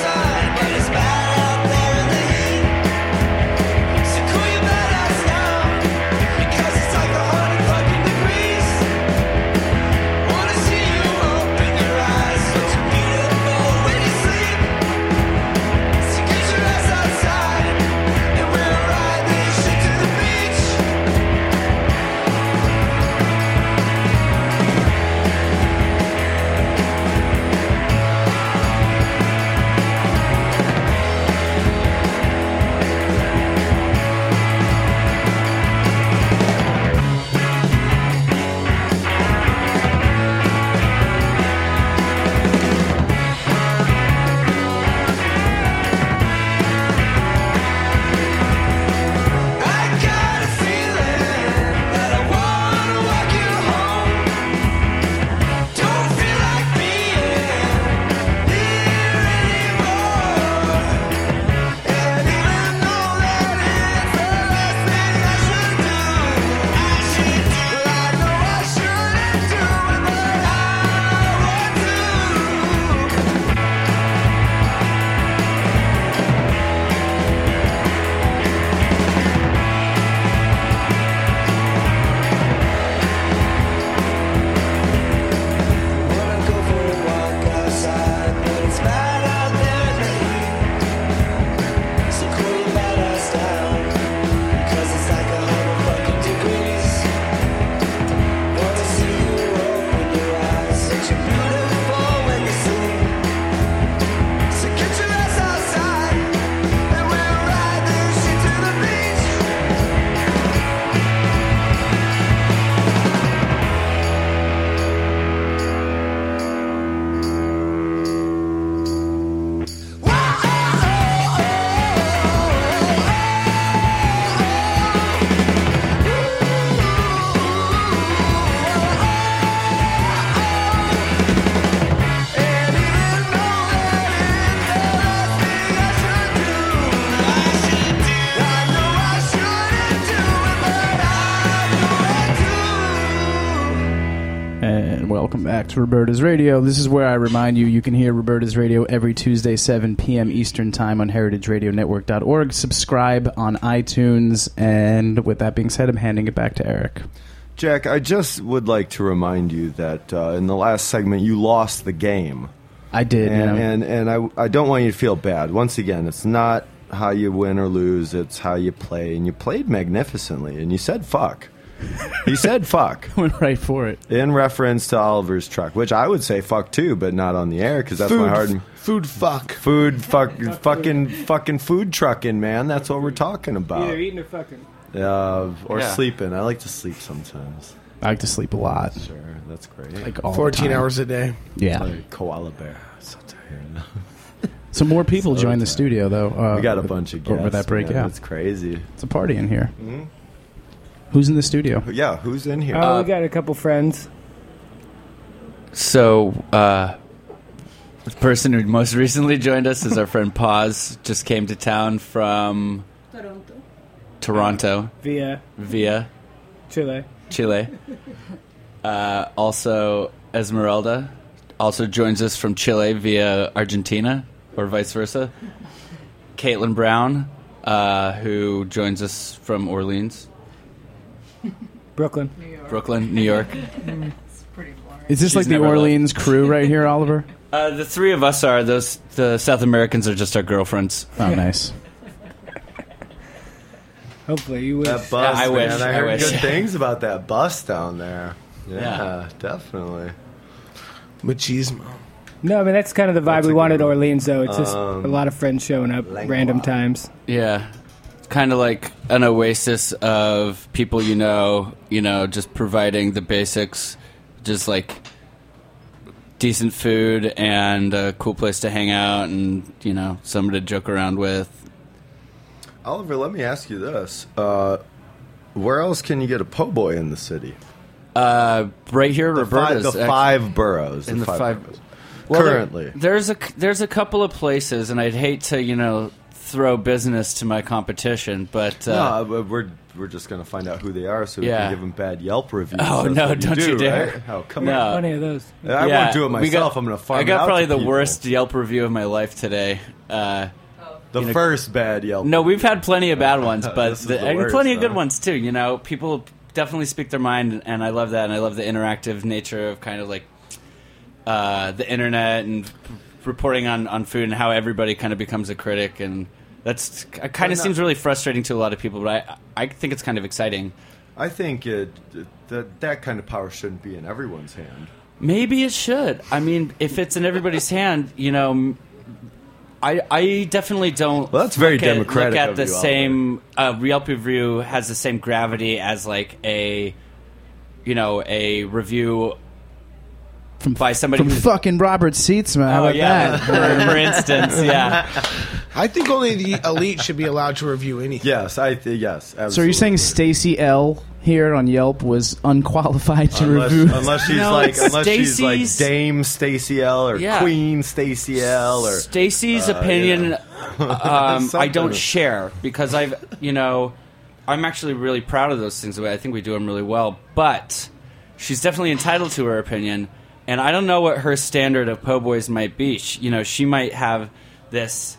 S11: So cool you better stop.
S3: And welcome back to Roberta's Radio. This is where I remind you you can hear Roberta's Radio every Tuesday, seven p.m. Eastern Time on heritage radio network dot org. Subscribe on iTunes. And with that being said, I'm handing it back to Eric.
S4: Jack, I just would like to remind you that uh, in the last segment you lost the game.
S3: I did.
S4: And,
S3: you know.
S4: and, and I, I don't want you to feel bad. Once again, it's not how you win or lose, it's how you play. And you played magnificently, and you said fuck. You said fuck.
S3: Went right for it.
S4: In reference to Oliver's truck, which I would say fuck too, but not on the air because that's
S5: food,
S4: my hard...
S5: Food fuck.
S4: Food fuck, fucking, fucking food trucking, man. That's what we're talking about.
S9: Either eating or fucking.
S4: Uh, or
S8: Yeah.
S4: sleeping. I like to sleep sometimes.
S3: I like to sleep a lot.
S4: Sure, that's great.
S3: Like all the
S5: fourteen
S3: time.
S5: hours a day.
S3: Yeah.
S4: Like koala bear. So tired.
S3: So more people
S4: So
S3: joined the
S4: tired.
S3: studio, though. Uh,
S4: We got a bunch of guests.
S3: over that break.
S4: man.
S3: Yeah,
S4: It's crazy.
S3: it's a party in here. Who's in the studio?
S4: Yeah, who's in here?
S9: Oh, we got a couple friends.
S8: So, uh, the person who most recently joined us is our friend Paz. Just came to town from
S10: Toronto.
S8: Toronto
S9: Via
S8: via
S9: Chile.
S8: Chile. Uh, also, Esmeralda also joins us from Chile via Argentina, or vice versa. Caitlin Brown, uh, who joins us from Orleans,
S9: Brooklyn.
S8: Brooklyn, New York.
S10: It's pretty boring.
S3: Is this
S8: She's
S3: like the
S8: never
S3: Orleans crew right here, Oliver?
S8: Uh, the three of us are. Those the South Americans are just our girlfriends.
S3: Oh, nice.
S9: Hopefully you wish.
S4: that bus,
S8: Yeah, I
S4: man.
S8: wish,
S4: I
S8: I
S4: heard
S8: wish.
S4: good things about that bus down there. Yeah,
S8: Yeah.
S4: definitely.
S5: Machismo.
S9: No, I mean that's kind of the vibe
S4: That's
S9: we
S4: a
S9: want
S4: good
S9: at
S4: one.
S9: Orleans, though. It's just
S4: Um,
S9: a lot of friends showing up
S4: Lengua.
S9: random times.
S8: Yeah. Kind of like an oasis of people you know, you know, just providing the basics, just like decent food and a cool place to hang out and, you know, someone to joke around with.
S4: Oliver, let me ask you this: uh, where else can you get a po' boy in the city?
S8: Uh, right here,
S4: The five,
S8: Roberta's.
S4: the
S8: act-
S4: five boroughs.
S8: in the five.
S4: boroughs.
S8: Well, there-
S4: Currently.
S8: there's a there's a couple of places, and I'd hate to, you know, throw business to my competition, but uh,
S4: no, but we're we're just going to find out who they are, so we
S8: Yeah.
S4: can give them bad Yelp reviews.
S8: Oh,
S4: That's
S8: no,
S4: what
S8: don't
S4: do,
S8: you dare.
S4: Right? Oh, come
S8: No.
S4: on!
S9: Plenty of those.
S4: I
S8: yeah,
S4: won't do it
S8: we
S4: myself.
S8: got-
S4: I'm going to farm
S8: I
S4: it
S8: got
S4: out
S8: probably
S4: to
S8: the
S4: people.
S8: worst Yelp review of my life today. Uh,
S4: The
S8: you know-
S4: first bad Yelp.
S8: No, we've had plenty of bad ones, but
S4: This is
S8: the,
S4: the
S8: and
S4: worst,
S8: plenty of good
S4: huh?
S8: ones too. You know, people definitely speak their mind, and I love that. And I love the interactive nature of kind of like uh, the internet and reporting on, on food and how everybody kind of becomes a critic, and that's it kind of
S4: not-
S8: seems really frustrating to a lot of people. But I I think it's kind of exciting.
S4: I think it, that that kind of power shouldn't be in everyone's hand.
S8: Maybe it should. I mean, if it's in everybody's hand, you know, m- I I definitely don't.
S4: Well, that's very
S8: look at,
S4: democratic
S8: Look at
S4: of
S8: the
S4: you,
S8: same uh, Yelp review has the same gravity as like a, you know, a review
S3: From
S8: by somebody
S3: from
S8: who's.
S3: fucking Robert Seitzman. How
S8: Oh
S3: about
S8: yeah,
S3: that?
S8: for, for instance, yeah.
S5: I think only the elite should be allowed to review anything.
S4: Yes, I th- yes. Absolutely.
S3: So are you saying Stacy L here on Yelp was unqualified to
S4: Unless,
S3: review?
S4: unless she's
S8: No,
S4: like unless she's like
S8: Stacey's-
S4: Dame Stacy L or
S8: Yeah.
S4: Queen Stacy L or
S8: Stacy's
S4: Uh,
S8: opinion, um, I
S4: Something.
S8: don't share because I've, you know, I'm actually really proud of those things. I think we do them really well. But she's definitely entitled to her opinion, and I don't know what her standard of po' boys might be. She, you know, she might have this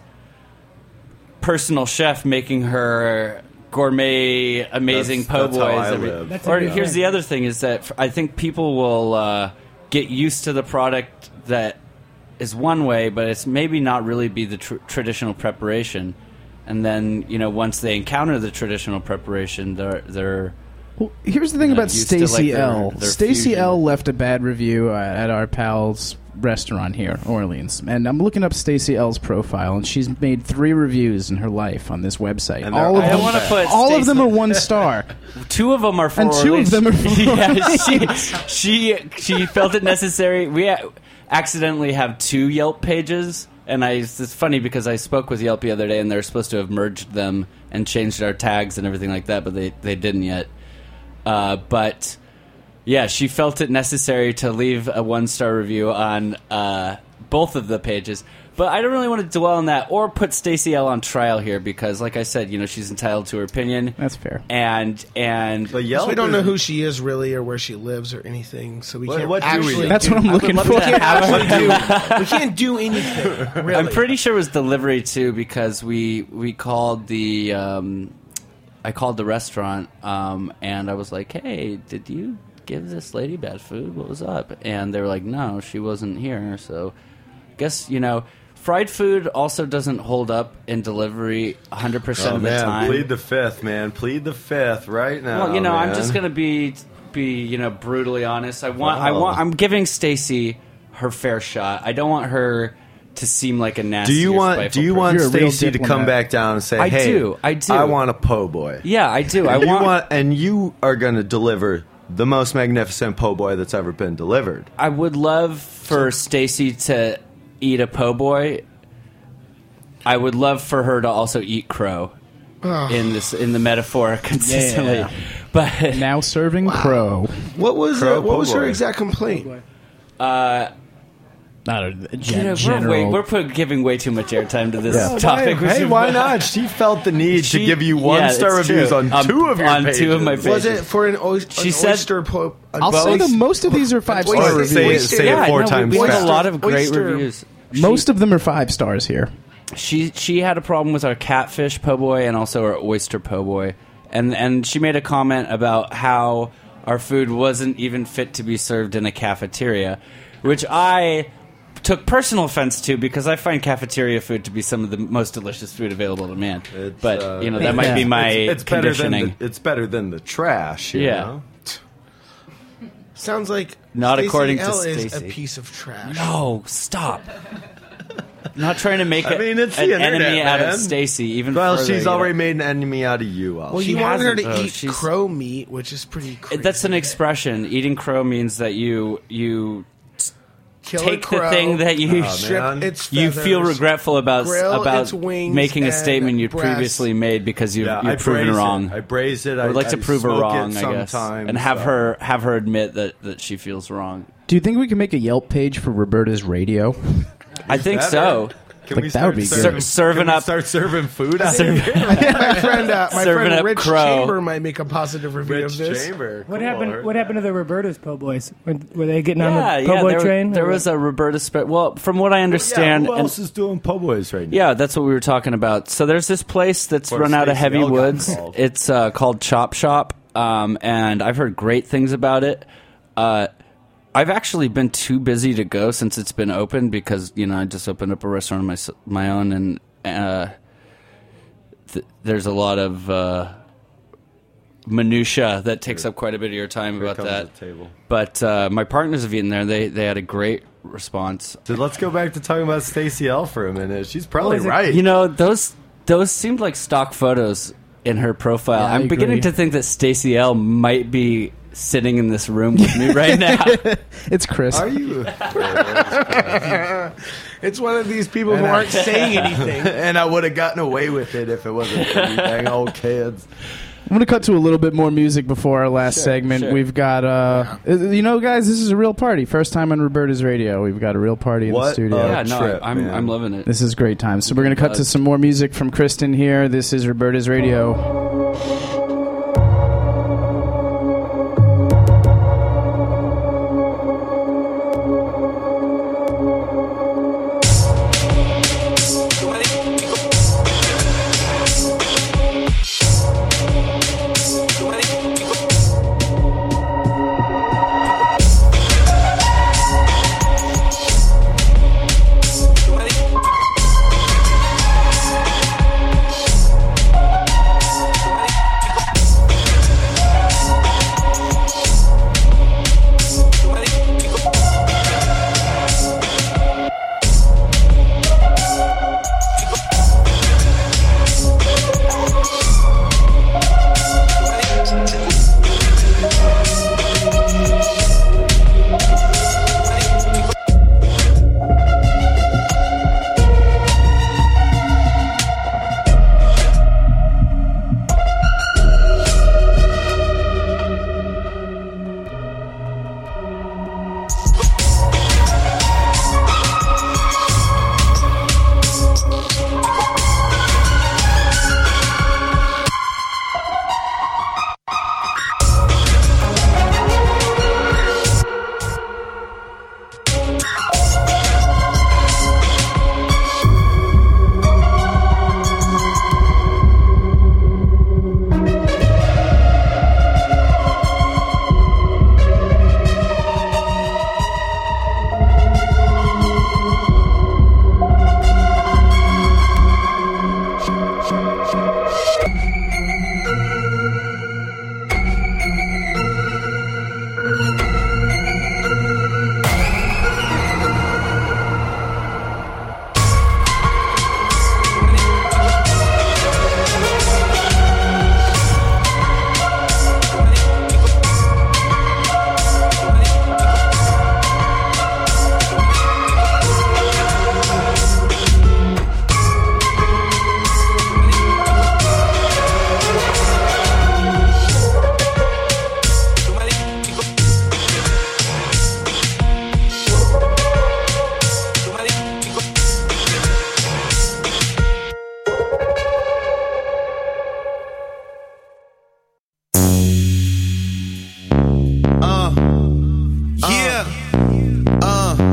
S8: personal chef making her gourmet, amazing
S4: That's-
S8: po'
S4: that's how
S8: boys.
S4: I
S8: every-
S4: live.
S9: That's a
S8: or
S9: good
S8: here's
S9: thing.
S8: the other thing: is that f- I think people will uh, get used to the product that is one way, but it's maybe not really be the tr- traditional preparation. And then, you know, once they encounter the traditional preparation, they're they're
S3: Well, here's the thing
S8: You know,
S3: about
S8: used to, like,
S3: Stacy
S8: their-
S3: L.
S8: their
S3: Stacy
S8: fusion.
S3: L left a bad review uh, at our pal's restaurant here, Orleans. And I'm looking up Stacy L's profile, and she's made three reviews in her life on this website.
S4: And they're
S3: all of
S8: I
S3: them,
S8: don't want to put
S3: all of them
S8: Stacey-
S3: are one star.
S8: two of them are for
S3: And two of
S8: Orleans.
S3: them are for
S8: yeah, she, she she felt it necessary. We a- accidentally have two Yelp pages, and I it's funny because I spoke with Yelp the other day, and they're supposed to have merged them and changed our tags and everything like that, but they they didn't yet. Uh, but yeah, she felt it necessary to leave a one star review on uh, both of the pages. But I don't really want to dwell on that or put Stacey L on trial here because, like I said, you know, she's entitled to her opinion.
S3: That's fair.
S8: And and
S4: But Yelp
S5: So we don't
S4: is-
S5: know who she is really or where she lives or anything. So we
S4: What-
S5: can't
S4: what do we
S5: actually.
S4: do?
S3: That's what I'm
S8: I would
S3: looking
S8: love
S3: for.
S8: to have
S5: do, we can't do anything. Really.
S8: I'm pretty sure it was delivery too because we we called the um, I called the restaurant um, and I was like, hey, did you give this lady bad food? What was up? And they were like, no, she wasn't here. So I guess, you know, fried food also doesn't hold up in delivery one hundred percent
S4: Oh,
S8: of the
S4: man,
S8: time.
S4: plead the fifth, man. Plead the fifth right now.
S8: Well, you know, I'm
S4: man.
S8: just gonna be be you know brutally honest. I want I
S4: Wow.
S8: want I'm giving Stacey her fair shot. I don't want her to seem like a nasty.
S4: Do you
S8: or
S4: want
S8: spiteful
S4: Do you
S8: person.
S4: want
S3: You're a real
S4: Stacey to come
S3: diplomat.
S4: back down and say,
S8: I
S4: "Hey,
S8: do, I do.
S4: I want a po' boy."
S8: Yeah, I do. I
S4: And you
S8: want,
S4: want, and you are going to deliver the most magnificent po' boy that's ever been delivered.
S8: I would love for Stacey to eat a po' boy. I would love for her to also eat crow in this in the metaphor consistently.
S3: Yeah.
S8: But
S3: Now serving crow.
S5: What was
S4: Crow
S5: uh, what was
S4: po'
S5: her
S4: boy.
S5: exact complaint?
S8: uh,
S3: Not a
S8: you
S3: gen-
S8: know, we're,
S3: general.
S8: way, we're put, giving way too much airtime to this
S4: Yeah.
S8: topic.
S4: Hey, why not? She felt the need
S8: She-
S4: to give you one
S8: yeah,
S4: star
S8: it's
S4: reviews
S8: true.
S4: on
S8: Um,
S4: two of your
S8: on
S4: pages.
S8: two of my
S5: Was it for an, oy-
S8: She
S5: an
S8: said-
S5: oyster? Po- a
S3: I'll say
S5: oyster-
S3: that most of these are five
S5: Oyster-
S3: star
S4: Or
S3: reviews.
S4: say it,
S5: Oyster-
S4: say it
S8: yeah,
S4: four
S8: no,
S4: times
S8: we, we have
S4: fast.
S8: a lot of great
S5: Oyster-
S8: reviews.
S3: Most of them are five stars here.
S8: She she had a problem with our catfish po' boy and also our oyster po' boy, and and she made a comment about how our food wasn't even fit to be served in a cafeteria, which I took personal offense to because I find cafeteria food to be some of the most delicious food available to man.
S4: It's,
S8: but
S4: uh,
S8: you know that might be my
S4: it's, it's better than
S8: conditioning.
S4: the, it's better than the trash. You
S8: Yeah.
S4: know?
S5: Sounds like
S8: Not
S5: Stacey
S8: according to
S5: L is a
S8: Stacey.
S5: piece of trash.
S8: No, stop. Not trying to make
S4: I
S8: a,
S4: mean, it's
S8: an
S4: the internet,
S8: enemy out of
S4: man.
S8: Stacey. Even
S4: Well,
S8: further,
S4: she's
S8: you know.
S4: already made an enemy out of you. Al.
S5: Well,
S8: She
S5: you wanted her
S8: hasn't,
S5: to
S8: though.
S5: eat
S8: She's-
S5: crow meat, which is pretty crazy.
S8: That's an expression. Eating crow means that you you
S5: Kill a
S8: take the
S5: crow,
S8: thing that you
S4: Oh,
S5: strip
S4: man.
S5: its
S8: you
S5: feathers,
S8: feel regretful about
S5: grill
S8: about
S5: its wings
S8: making a
S5: and
S8: statement you
S5: breasts.
S8: previously made because you've,
S4: yeah, I
S8: you've proven
S4: braise it.
S8: wrong.
S4: I braise it.
S8: I would like to
S4: I
S8: prove her
S4: smoke
S8: wrong,
S4: it
S8: I guess,
S4: sometimes,
S8: and have
S4: so.
S8: her have her admit that, that she feels wrong.
S3: Do you think we can make a Yelp page for Roberta's Radio?
S8: I think
S4: Better.
S8: so.
S4: Can
S3: Like,
S4: we
S3: that
S4: start
S3: would be good.
S4: serving,
S8: Ser- serving
S4: can we
S8: up-
S4: start serving food. out
S8: Serve-
S4: here?
S5: my friend, uh, my
S8: Serving
S5: friend
S8: up
S5: Rich
S8: crow.
S5: Chamber might make a positive review
S4: Rich
S5: of this.
S4: Chamber.
S9: What
S4: Cool.
S9: happened? What happened to the Roberta's po' boys? Were, were they getting
S8: Yeah,
S9: on the po'
S8: yeah.
S9: boy
S8: There,
S9: train?
S8: there
S9: or
S8: was
S9: what?
S8: a Roberta. Spe- well, from what I understand,
S4: Yeah, who
S8: and-
S4: else is doing po' boys right now?
S8: Yeah, that's what we were talking about. So there's this place that's
S4: Of course,
S8: run out of
S4: Stacey
S8: Heavy
S4: L got
S8: Woods.
S4: involved.
S8: It's uh, called Chop Shop, um, and I've heard great things about it. Uh, I've actually been too busy to go since it's been open because you know I just opened up a restaurant of my s- my own, and uh, th- there's a lot of uh, minutia that takes up quite a bit of your time
S4: Here
S8: about
S4: comes
S8: that.
S4: the table.
S8: But uh, my partners have eaten there. They they had a great response.
S4: So let's go back to talking about Stacey L for a minute. She's probably
S9: is it?
S4: right.
S8: You know, those those seemed like stock photos in her profile.
S3: Yeah, I
S8: I'm beginning
S3: agree.
S8: to think that Stacey L might be sitting in this room with me right now.
S3: It's Chris.
S4: Are you?
S5: It's one of these people who aren't saying anything.
S4: And I would have gotten away with it if it wasn't for you dang old kids.
S3: I'm going to cut to a little bit more music before our last segment.
S8: sure.
S3: We've got, uh, you know, guys, this is a real party. First time on Roberta's Radio. We've got a real party in the
S4: What
S3: studio.
S4: a
S8: yeah, no,
S4: trip,
S8: I'm
S4: man.
S8: I'm loving it.
S3: This is great time. So we're going to cut to some more music from Kristen here. This is Roberta's Radio.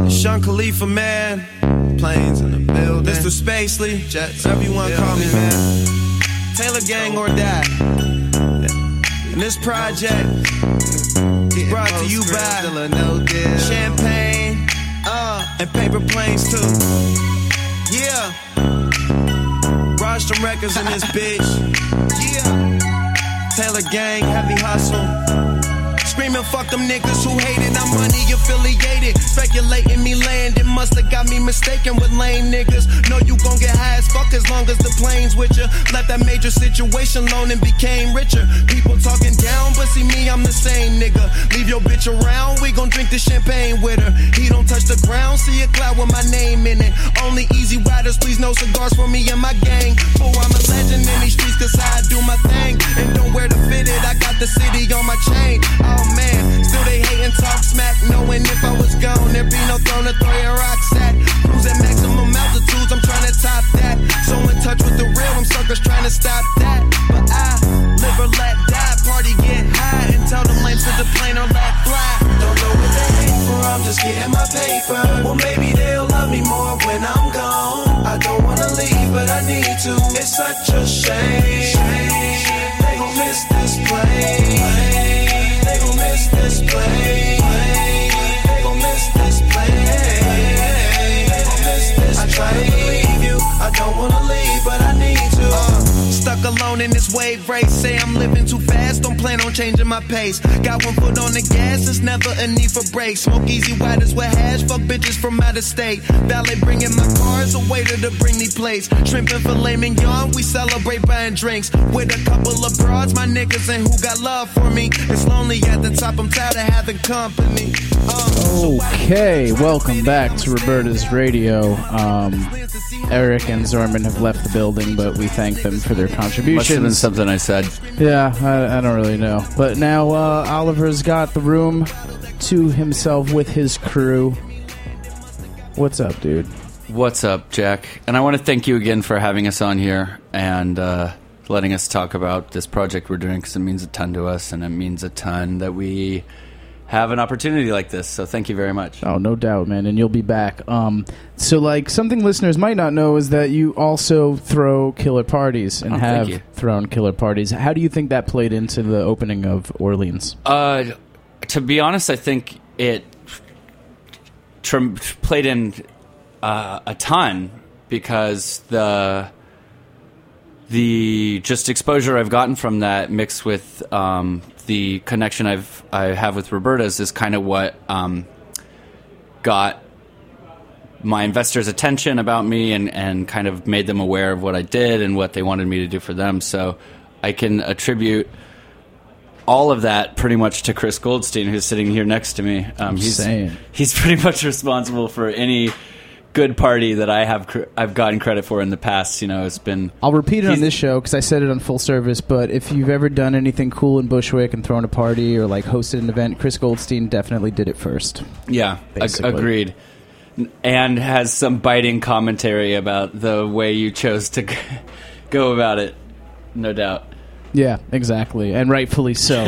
S11: It's Sean Khalifa, man. Planes in the building. Mister Spacely, Jets, everyone yeah. call me, man. Taylor Gang or die. And this project is brought to you by Champagne uh, and Paper Planes, too. Yeah. Rostrum Records in this bitch. Yeah. Taylor Gang, heavy hustle. Screaming, fuck them niggas who hated. I'm money affiliated. Speculating me land. It must've got me mistaken with lame niggas. Know you gon' get high as fuck as long as the plane's with ya. Left that major situation alone and became richer. People talking down, but see me, I'm the same nigga. Leave your bitch around, we gon' drink the champagne with her. He don't touch the ground, see a cloud with my name in it. Only easy riders, please no cigars for me and my gang. Oh, I'm a legend in these streets cause I do my thing. And don't wear the fitted, I got the city on my chain. Oh man, still they hate and talk smack, knowing if I was gone, there'd be no throne to throw your rocks at. Cruising maximum altitudes, I'm trying to top that. So in touch with the real, I'm suckers trying to stop that. But I live or let die, party get high, and tell them lames to the plane or let fly. Don't know what they hate for, I'm just getting my paper. Well maybe they'll love me more when I'm gone. I don't wanna leave, but I need to. It's such a shame. They gon' miss this plane. They gon' miss this plane. They gon' miss this plane. They gon' miss this plane. I try to believe you. I don't wanna leave, but I need to. Uh, stuck alone in this wave race. Say I'm living too fast. Don't plan on changing my pace. Got one foot on the gas. It's never a need for brakes. Smoke easy riders with hash. Fuck bitches from out of state. Valet bringing my cars. A waiter to bring me plates. Shrimp and filet mignon. We celebrate buying drinks with a couple of broads. My niggas and who got love for me. It's lonely at the top. I'm tired of having company. Um,
S3: okay, welcome back to Roberta's Radio. Um, Eric and Zorman have left the building, but we thank them for their contributions.
S8: Must have been something I said.
S3: Yeah, I, I don't really know. But now uh, Oliver's got the room to himself with his crew. What's up, dude?
S8: What's up, Jack? And I want to thank you again for having us on here and uh, letting us talk about this project we're doing, because it means a ton to us, and it means a ton that we have an opportunity like this. So thank you very much.
S3: Oh, no doubt, man. And you'll be back. Um, so, like, something listeners might not know is that you also throw killer parties and
S8: oh,
S3: have thrown killer parties. How do you think that played into the opening of Orleans?
S8: Uh, to be honest, I think it tr- played in uh, a ton, because the the just exposure I've gotten from that, mixed with um, the connection I've I have with Roberta's, is kind of what um, got my investors' attention about me, and, and kind of made them aware of what I did and what they wanted me to do for them. So I can attribute all of that pretty much to Chris Goldstein, who's sitting here next to me. Um, he's
S3: saying.
S8: he's pretty much responsible for any good party that I have cr- I've gotten credit for in the past. You know, it's been.
S3: I'll repeat it on this show because I said it on Full Service. But if you've ever done anything cool in Bushwick and thrown a party or like hosted an event, Chris Goldstein definitely did it first.
S8: Yeah, ag- agreed. And has some biting commentary about the way you chose to go about it, no doubt.
S3: Yeah, exactly, and rightfully so.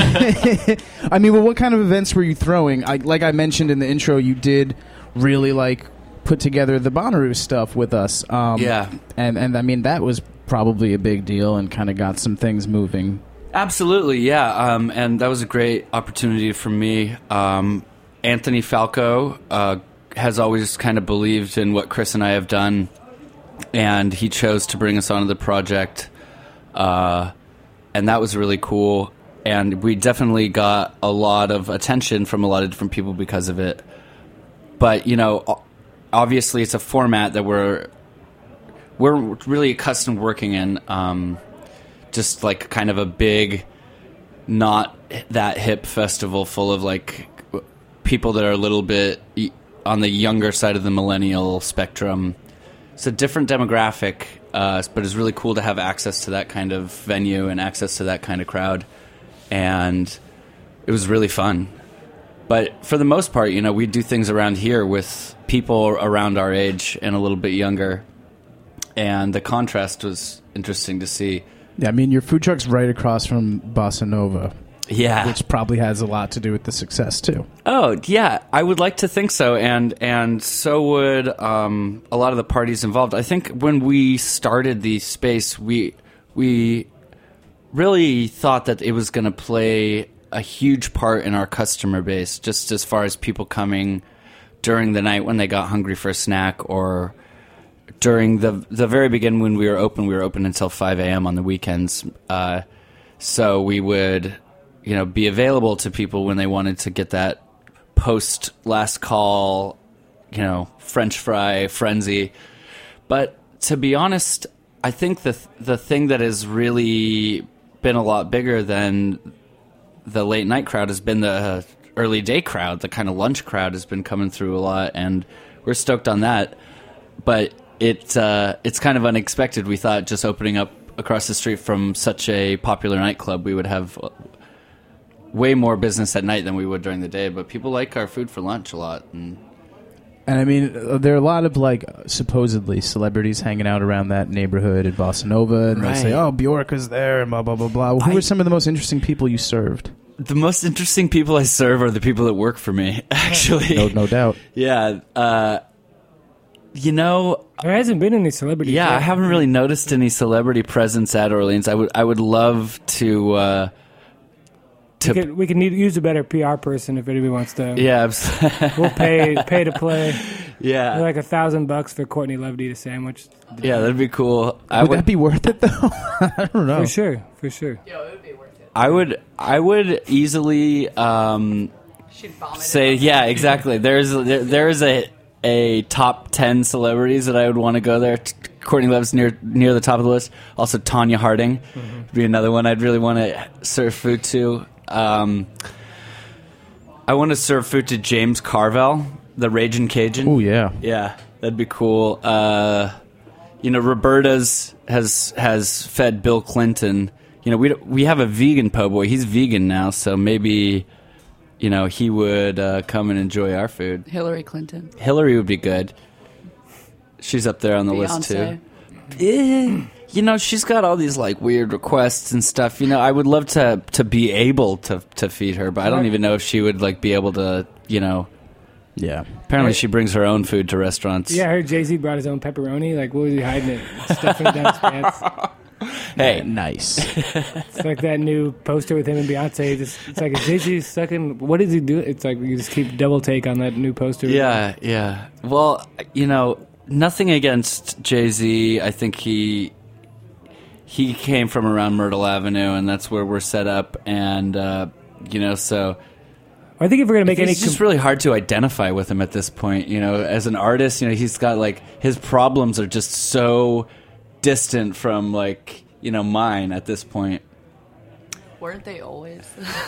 S3: I mean, well, what kind of events were you throwing? I, like I mentioned in the intro, you did really like put together the Bonnaroo stuff with us. Um,
S8: yeah,
S3: and and I mean that was probably a big deal and kind of got some things moving.
S8: Absolutely, yeah, um, and that was a great opportunity for me. Um, Anthony Falco uh, has always kind of believed in what Chris and I have done, and he chose to bring us onto the project. Uh, And that was really cool, and we definitely got a lot of attention from a lot of different people because of it. But, you know, obviously it's a format that we're we're really accustomed working in, um, just like kind of a big, not that hip festival full of like people that are a little bit on the younger side of the millennial spectrum. It's a different demographic, uh, but it's really cool to have access to that kind of venue and access to that kind of crowd. And it was really fun. But for the most part, you know, we do things around here with people around our age and a little bit younger. And the contrast was interesting to see.
S3: Yeah, I mean, your food truck's right across from Bossa Nova.
S8: Yeah.
S3: Which probably has a lot to do with the success, too.
S8: Oh, yeah, I would like to think so, and and so would um, a lot of the parties involved. I think when we started the space, we we really thought that it was going to play a huge part in our customer base, just as far as people coming during the night when they got hungry for a snack, or during the the very beginning when we were open. We were open until five a.m. on the weekends, uh, so we would... you know, be available to people when they wanted to get that post last call, you know, French fry frenzy. But to be honest, I think the the thing that has really been a lot bigger than the late night crowd has been the early day crowd. The kind of lunch crowd has been coming through a lot, and we're stoked on that. But it uh, it's kind of unexpected. We thought just opening up across the street from such a popular nightclub, we would have way more business at night than we would during the day, but people like our food for lunch a lot. And,
S3: and I mean, there are a lot of, like, supposedly celebrities hanging out around that neighborhood at Bossa Nova, and
S8: right.
S3: they say, oh, Bjork is there, and blah, blah, blah, blah. Who
S8: I,
S3: are some of the most interesting people you served?
S8: The most interesting people I serve are the people that work for me, actually.
S3: No, no doubt.
S8: Yeah. Uh, you know...
S9: There hasn't been any celebrity.
S8: Yeah,
S9: yet.
S8: I haven't really noticed any celebrity presence at Orleans. I would, I would love to... Uh,
S9: We could, we could need, use a better P R person if anybody wants to.
S8: Yeah,
S9: we'll pay pay to play.
S8: Yeah,
S9: like a thousand bucks for Courtney Love to eat a sandwich.
S8: Yeah, that'd be cool.
S3: I would, would that be worth it though? I don't know.
S9: For sure, for sure.
S10: Yo, it would be worth it.
S8: I would, I would easily um, say, yeah, exactly. There's there, there's a a top ten celebrities that I would want to go there. Courtney Love's near near the top of the list. Also, Tanya Harding mm-hmm. would be another one I'd really want to serve food to. Um, I want to serve food to James Carvell, the Ragin' Cajun.
S3: Oh yeah,
S8: yeah, that'd be cool. Uh, you know, Roberta's has has fed Bill Clinton. You know, we we have a vegan po' boy. He's vegan now, so maybe you know he would uh, come and enjoy our food.
S10: Hillary Clinton.
S8: Hillary would be good. She's up there on the
S10: Beyonce.
S8: list too. Eh. You know, she's got all these, like, weird requests and stuff. You know, I would love to to be able to to feed her, but I don't even know if she would, like, be able to, you know.
S3: Yeah.
S8: Apparently she brings her own food to restaurants.
S9: Yeah, I heard Jay-Z brought his own pepperoni. Like, what was he hiding it? Stuffing it down his pants.
S8: Hey.
S3: Nice.
S9: It's like that new poster with him and Beyonce. Just, it's like, Jay-Z sucking. What does he do? It's like you just keep double take on that new poster.
S8: Yeah, yeah. Well, you know, nothing against Jay-Z. I think he... He came from around Myrtle Avenue, and that's where we're set up. And, uh, you know, so...
S9: I think if we're going to make
S8: it's
S9: any...
S8: It's just really hard to identify with him at this point. You know, as an artist, you know, he's got, like... His problems are just so distant from, like, you know, mine at this point.
S10: Weren't they always?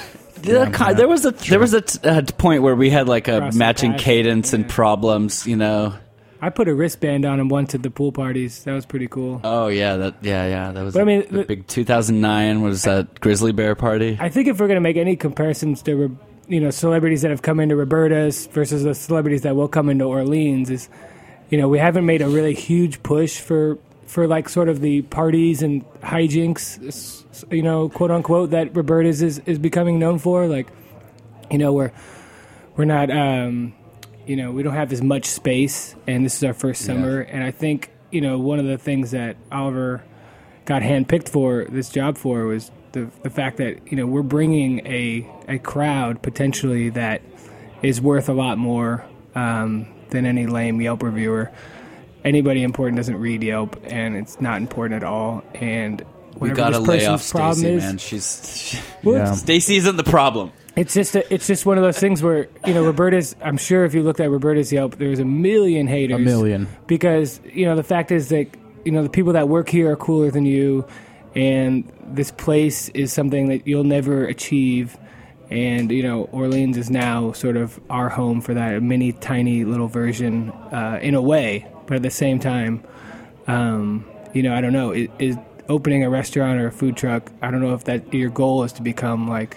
S8: Yeah, yeah, there was a there was a t- a point where we had, like, a
S9: Cross
S8: matching
S9: path,
S8: cadence
S9: yeah.
S8: and problems, you know...
S9: I put a wristband on him once at the pool parties. That was pretty cool.
S8: Oh yeah, that yeah yeah that was.
S9: But,
S8: a,
S9: I mean,
S8: the
S9: the,
S8: big two thousand nine was that Grizzly Bear party.
S9: I think if we're gonna make any comparisons to you know celebrities that have come into Roberta's versus the celebrities that will come into Orleans, is you know we haven't made a really huge push for for like sort of the parties and hijinks, you know, quote unquote, that Roberta's is is becoming known for. Like, you know, we're we're not. Um, You know, we don't have as much space, and this is our first summer. Yeah. And I think, you know, one of the things that Oliver got handpicked for this job for was the the fact that, you know, we're bringing a, a crowd potentially that is worth a lot more um, than any lame Yelp reviewer. Anybody important doesn't read Yelp, and it's not important at all. And
S8: we gotta lay off Stacy, man. She's she, yeah. Stacy isn't the problem.
S9: It's just a, it's just one of those things where, you know, Roberta's, I'm sure if you looked at Roberta's Yelp, there's a million haters.
S3: A million.
S9: Because, you know, the fact is that, you know, the people that work here are cooler than you, and this place is something that you'll never achieve. And, you know, Orleans is now sort of our home for that, a mini, tiny little version uh, in a way. But at the same time, um, you know, I don't know, is, is opening a restaurant or a food truck, I don't know if that your goal is to become like,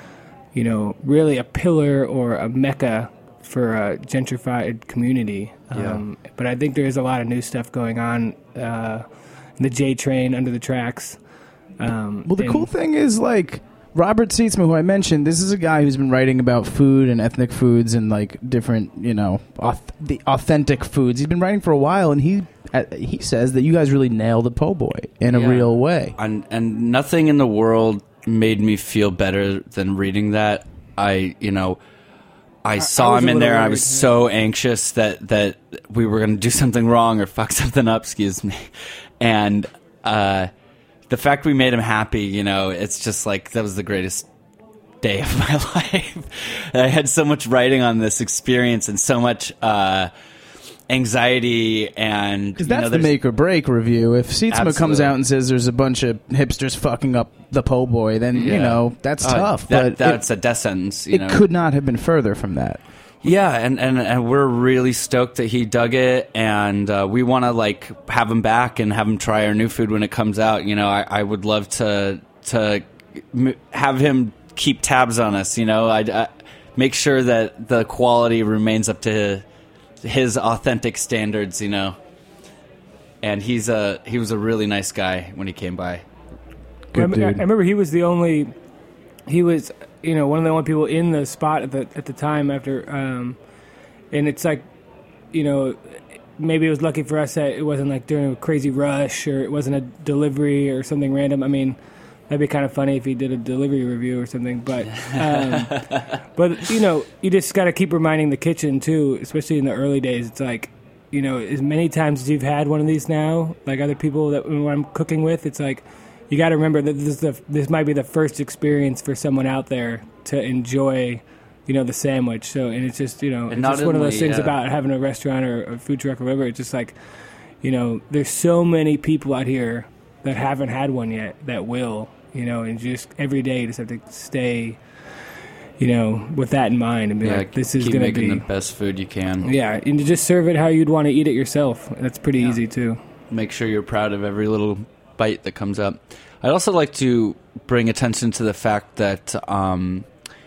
S9: you know, really a pillar or a mecca for a gentrified community.
S3: Yeah.
S9: Um, but I think there is a lot of new stuff going on. Uh, the J train under the tracks. Um,
S3: well, the
S9: and,
S3: cool thing is, like, Robert Seitzma, who I mentioned, this is a guy who's been writing about food and ethnic foods and like different, you know, auth- the authentic foods. He's been writing for a while, and he uh, he says that you guys really nailed the po' boy in a
S8: Yeah.
S3: real way.
S8: And, and nothing in the world made me feel better than reading that. I, you know, I saw
S9: I was
S8: him
S9: a
S8: in
S9: little
S8: there. I
S9: worried,
S8: was
S9: yeah.
S8: so anxious that, that we were going to do something wrong or fuck something up, excuse me. And uh, the fact we made him happy, you know, it's just like that was the greatest day of my life. I had so much writing on this experience and so much uh, anxiety and
S3: Because
S8: you
S3: that's
S8: know,
S3: the
S8: there's-
S3: make or break review. If Seitzma comes
S8: Absolutely.
S3: out and says there's a bunch of hipsters fucking up the po' boy, then, you
S8: Yeah.
S3: know, that's
S8: Uh,
S3: tough.
S8: That,
S3: but
S8: that's
S3: it,
S8: a death sentence. You
S3: it
S8: know?
S3: could not have been further from that.
S8: Yeah, and, and, and we're really stoked that he dug it, and uh, we want to like have him back and have him try our new food when it comes out. You know, I, I would love to to m- have him keep tabs on us. You know, I'd I make sure that the quality remains up to his authentic standards. You know, and he's a he was a really nice guy when he came by.
S3: Good
S9: I, rem-
S3: dude.
S9: I remember he was the only, he was, you know, one of the only people in the spot at the at the time after, um, and it's like, you know, maybe it was lucky for us that it wasn't like during a crazy rush or it wasn't a delivery or something random. I mean, that'd be kind of funny if he did a delivery review or something, but, um, but you know, you just got to keep reminding the kitchen too, especially in the early days. It's like, you know, as many times as you've had one of these now, like other people that when I'm cooking with, it's like, you got to remember that this is the, this might be the first experience for someone out there to enjoy, you know, the sandwich. So, and it's just, you know,
S8: And
S9: it's
S8: not
S9: just one of those
S8: only,
S9: things
S8: yeah.
S9: about having a restaurant or a food truck or whatever. It's just like, you know, there's so many people out here that haven't had one yet that will, you know, and just every day you just have to stay, you know, with that in mind and be
S8: Yeah,
S9: like, this is
S8: keep
S9: going to
S8: making
S9: be
S8: the best food you can.
S9: yeah, and to just serve it how you'd want to eat it yourself. That's pretty easy too.
S8: Make sure you're proud of every little bite that comes up. I'd also like to bring attention to the fact that um,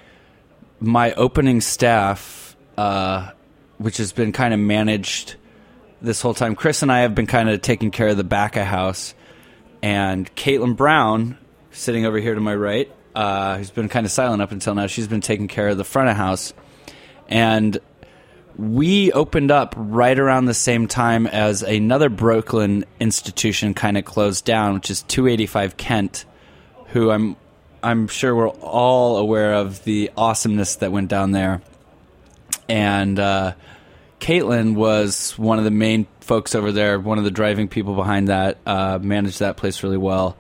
S8: my opening staff, uh, which has been kind of managed this whole time, Chris and I have been kind of taking care of the back of house, and Caitlin Brown, sitting over here to my right, uh, who's been kind of silent up until now, she's been taking care of the front of house, and we opened up right around the same time as another Brooklyn institution kind of closed down, which is two eighty-five Kent, who I'm I'm sure we're all aware of the awesomeness that went down there. And uh, Caitlin was one of the main folks over there, one of the driving people behind that, uh, managed that place really well.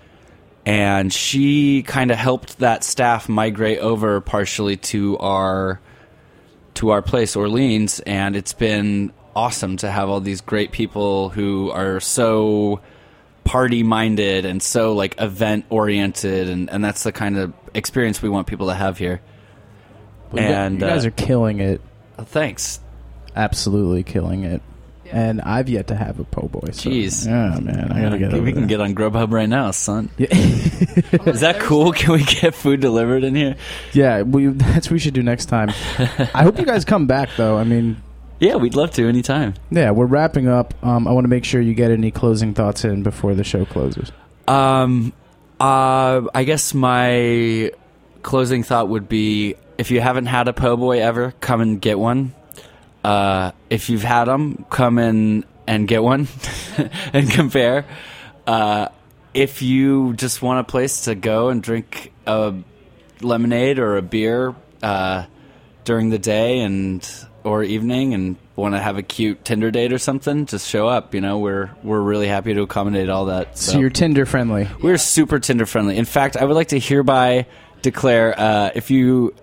S8: And she kind of helped that staff migrate over partially to our to our place, Orleans, and it's been awesome to have all these great people who are so party-minded and so, like, event-oriented, and, and that's the kind of experience we want people to have here.
S3: You guys-
S8: And
S3: you guys
S8: uh,
S3: are killing it.
S8: oh, thanks.
S3: Absolutely killing it. And I've yet to have a po' boy. So,
S8: Jeez.
S3: yeah, man, I gotta get
S8: we
S3: over
S8: can
S3: there.
S8: get on Grubhub right now, son.
S3: Yeah.
S8: Is that cool? Can we get food delivered in here?
S3: Yeah, we, that's what we should do next time. I hope you guys come back, though. I mean,
S8: Yeah, we'd love to anytime.
S3: yeah, we're wrapping up. Um, I want to make sure you get any closing thoughts in before the show closes.
S8: Um, uh, I guess my closing thought would be, if you haven't had a po' boy ever, come and get one. Uh, if you've had them, come in and get one and compare. Uh, if you just want a place to go and drink a lemonade or a beer uh, during the day and or evening and want to have a cute Tinder date or something, just show up. You know, we're we're really happy to accommodate all that.
S3: So, you're Tinder friendly.
S8: We're super Tinder friendly. In fact, I would like to hereby declare, uh, if you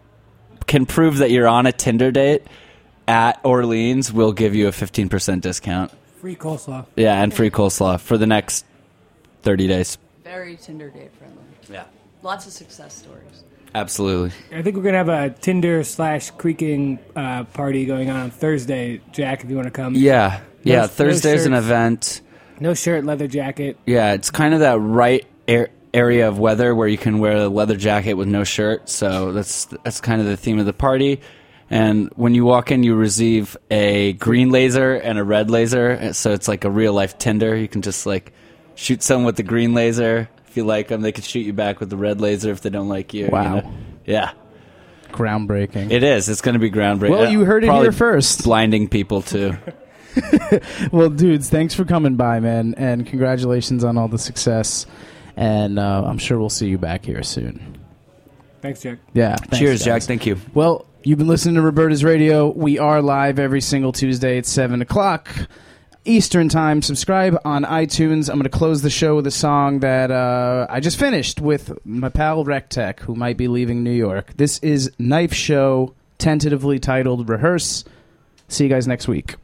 S8: can prove that you're on a Tinder date at Orleans, we'll give you a fifteen percent discount.
S9: Free coleslaw.
S8: Yeah, and free coleslaw for the next thirty days.
S10: Very Tinder date friendly.
S8: Yeah.
S10: Lots of success stories.
S8: Absolutely.
S9: I think we're gonna have a Tinder slash creaking uh, party going on on Thursday. Jack, if you want to come.
S8: Yeah. Yeah,
S9: No-
S8: Thursday's
S9: no
S8: an
S9: shirts.
S8: event.
S9: No shirt, leather jacket.
S8: Yeah, it's kind of that right air, area of weather where you can wear a leather jacket with no shirt. So that's that's kind of the theme of the party. And when you walk in, you receive a green laser and a red laser. So it's like a real life Tinder. You can just like shoot someone with the green laser, If you like them, they could shoot you back with the red laser if they don't like you.
S3: Wow.
S8: You know? Yeah.
S3: Groundbreaking.
S8: It is. It's going to be groundbreaking.
S3: Well, you heard it
S8: Probably
S3: here first.
S8: Blinding people, too.
S3: Well, dudes, thanks for coming by, man, and congratulations on all the success. And uh, I'm sure we'll see you back here soon.
S9: Thanks, Jack.
S3: Yeah. Thanks,
S8: Cheers,
S3: guys.
S8: Jack. Thank you.
S3: Well, you've been listening to Roberta's Radio. We are live every single Tuesday at seven o'clock Eastern Time. Subscribe on iTunes. I'm going to close the show with a song that uh, I just finished with my pal Rectech, who might be leaving New York. This is Knife Show, tentatively titled Rehearse. See you guys next week.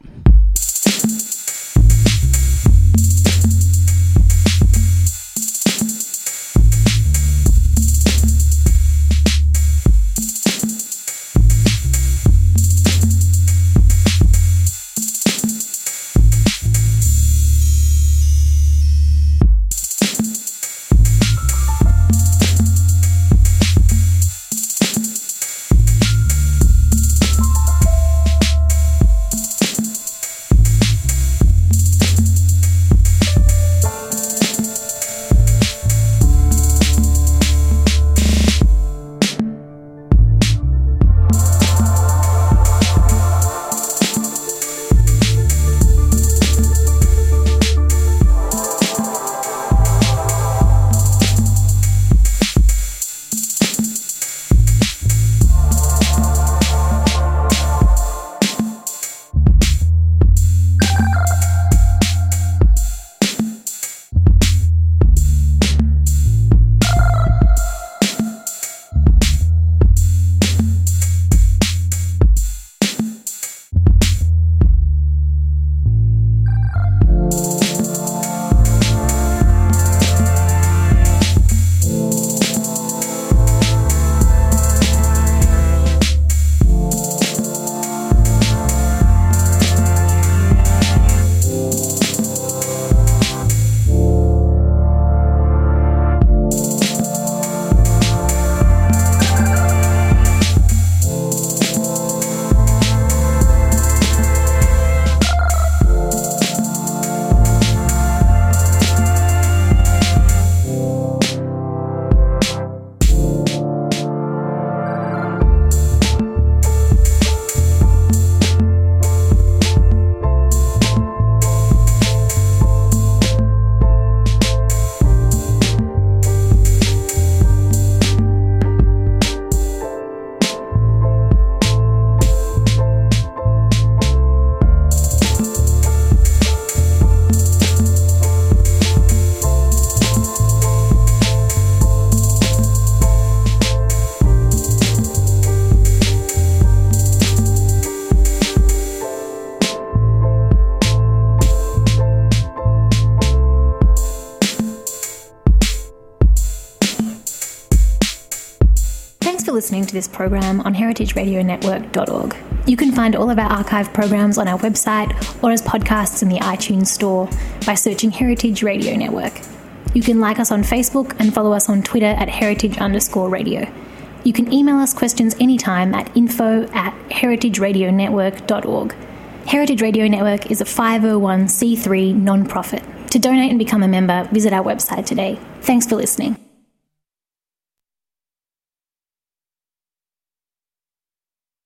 S12: Listening to this program on heritage radio network dot org. You can find all of our archive programs on our website or as podcasts in the iTunes store by searching Heritage Radio Network. You can like us on Facebook and follow us on Twitter at heritage underscore radio. You can email us questions anytime at info at heritage radio network dot org. Heritage Radio Network is a five oh one c three non-profit. To donate and become a member, visit our website today. Thanks for listening.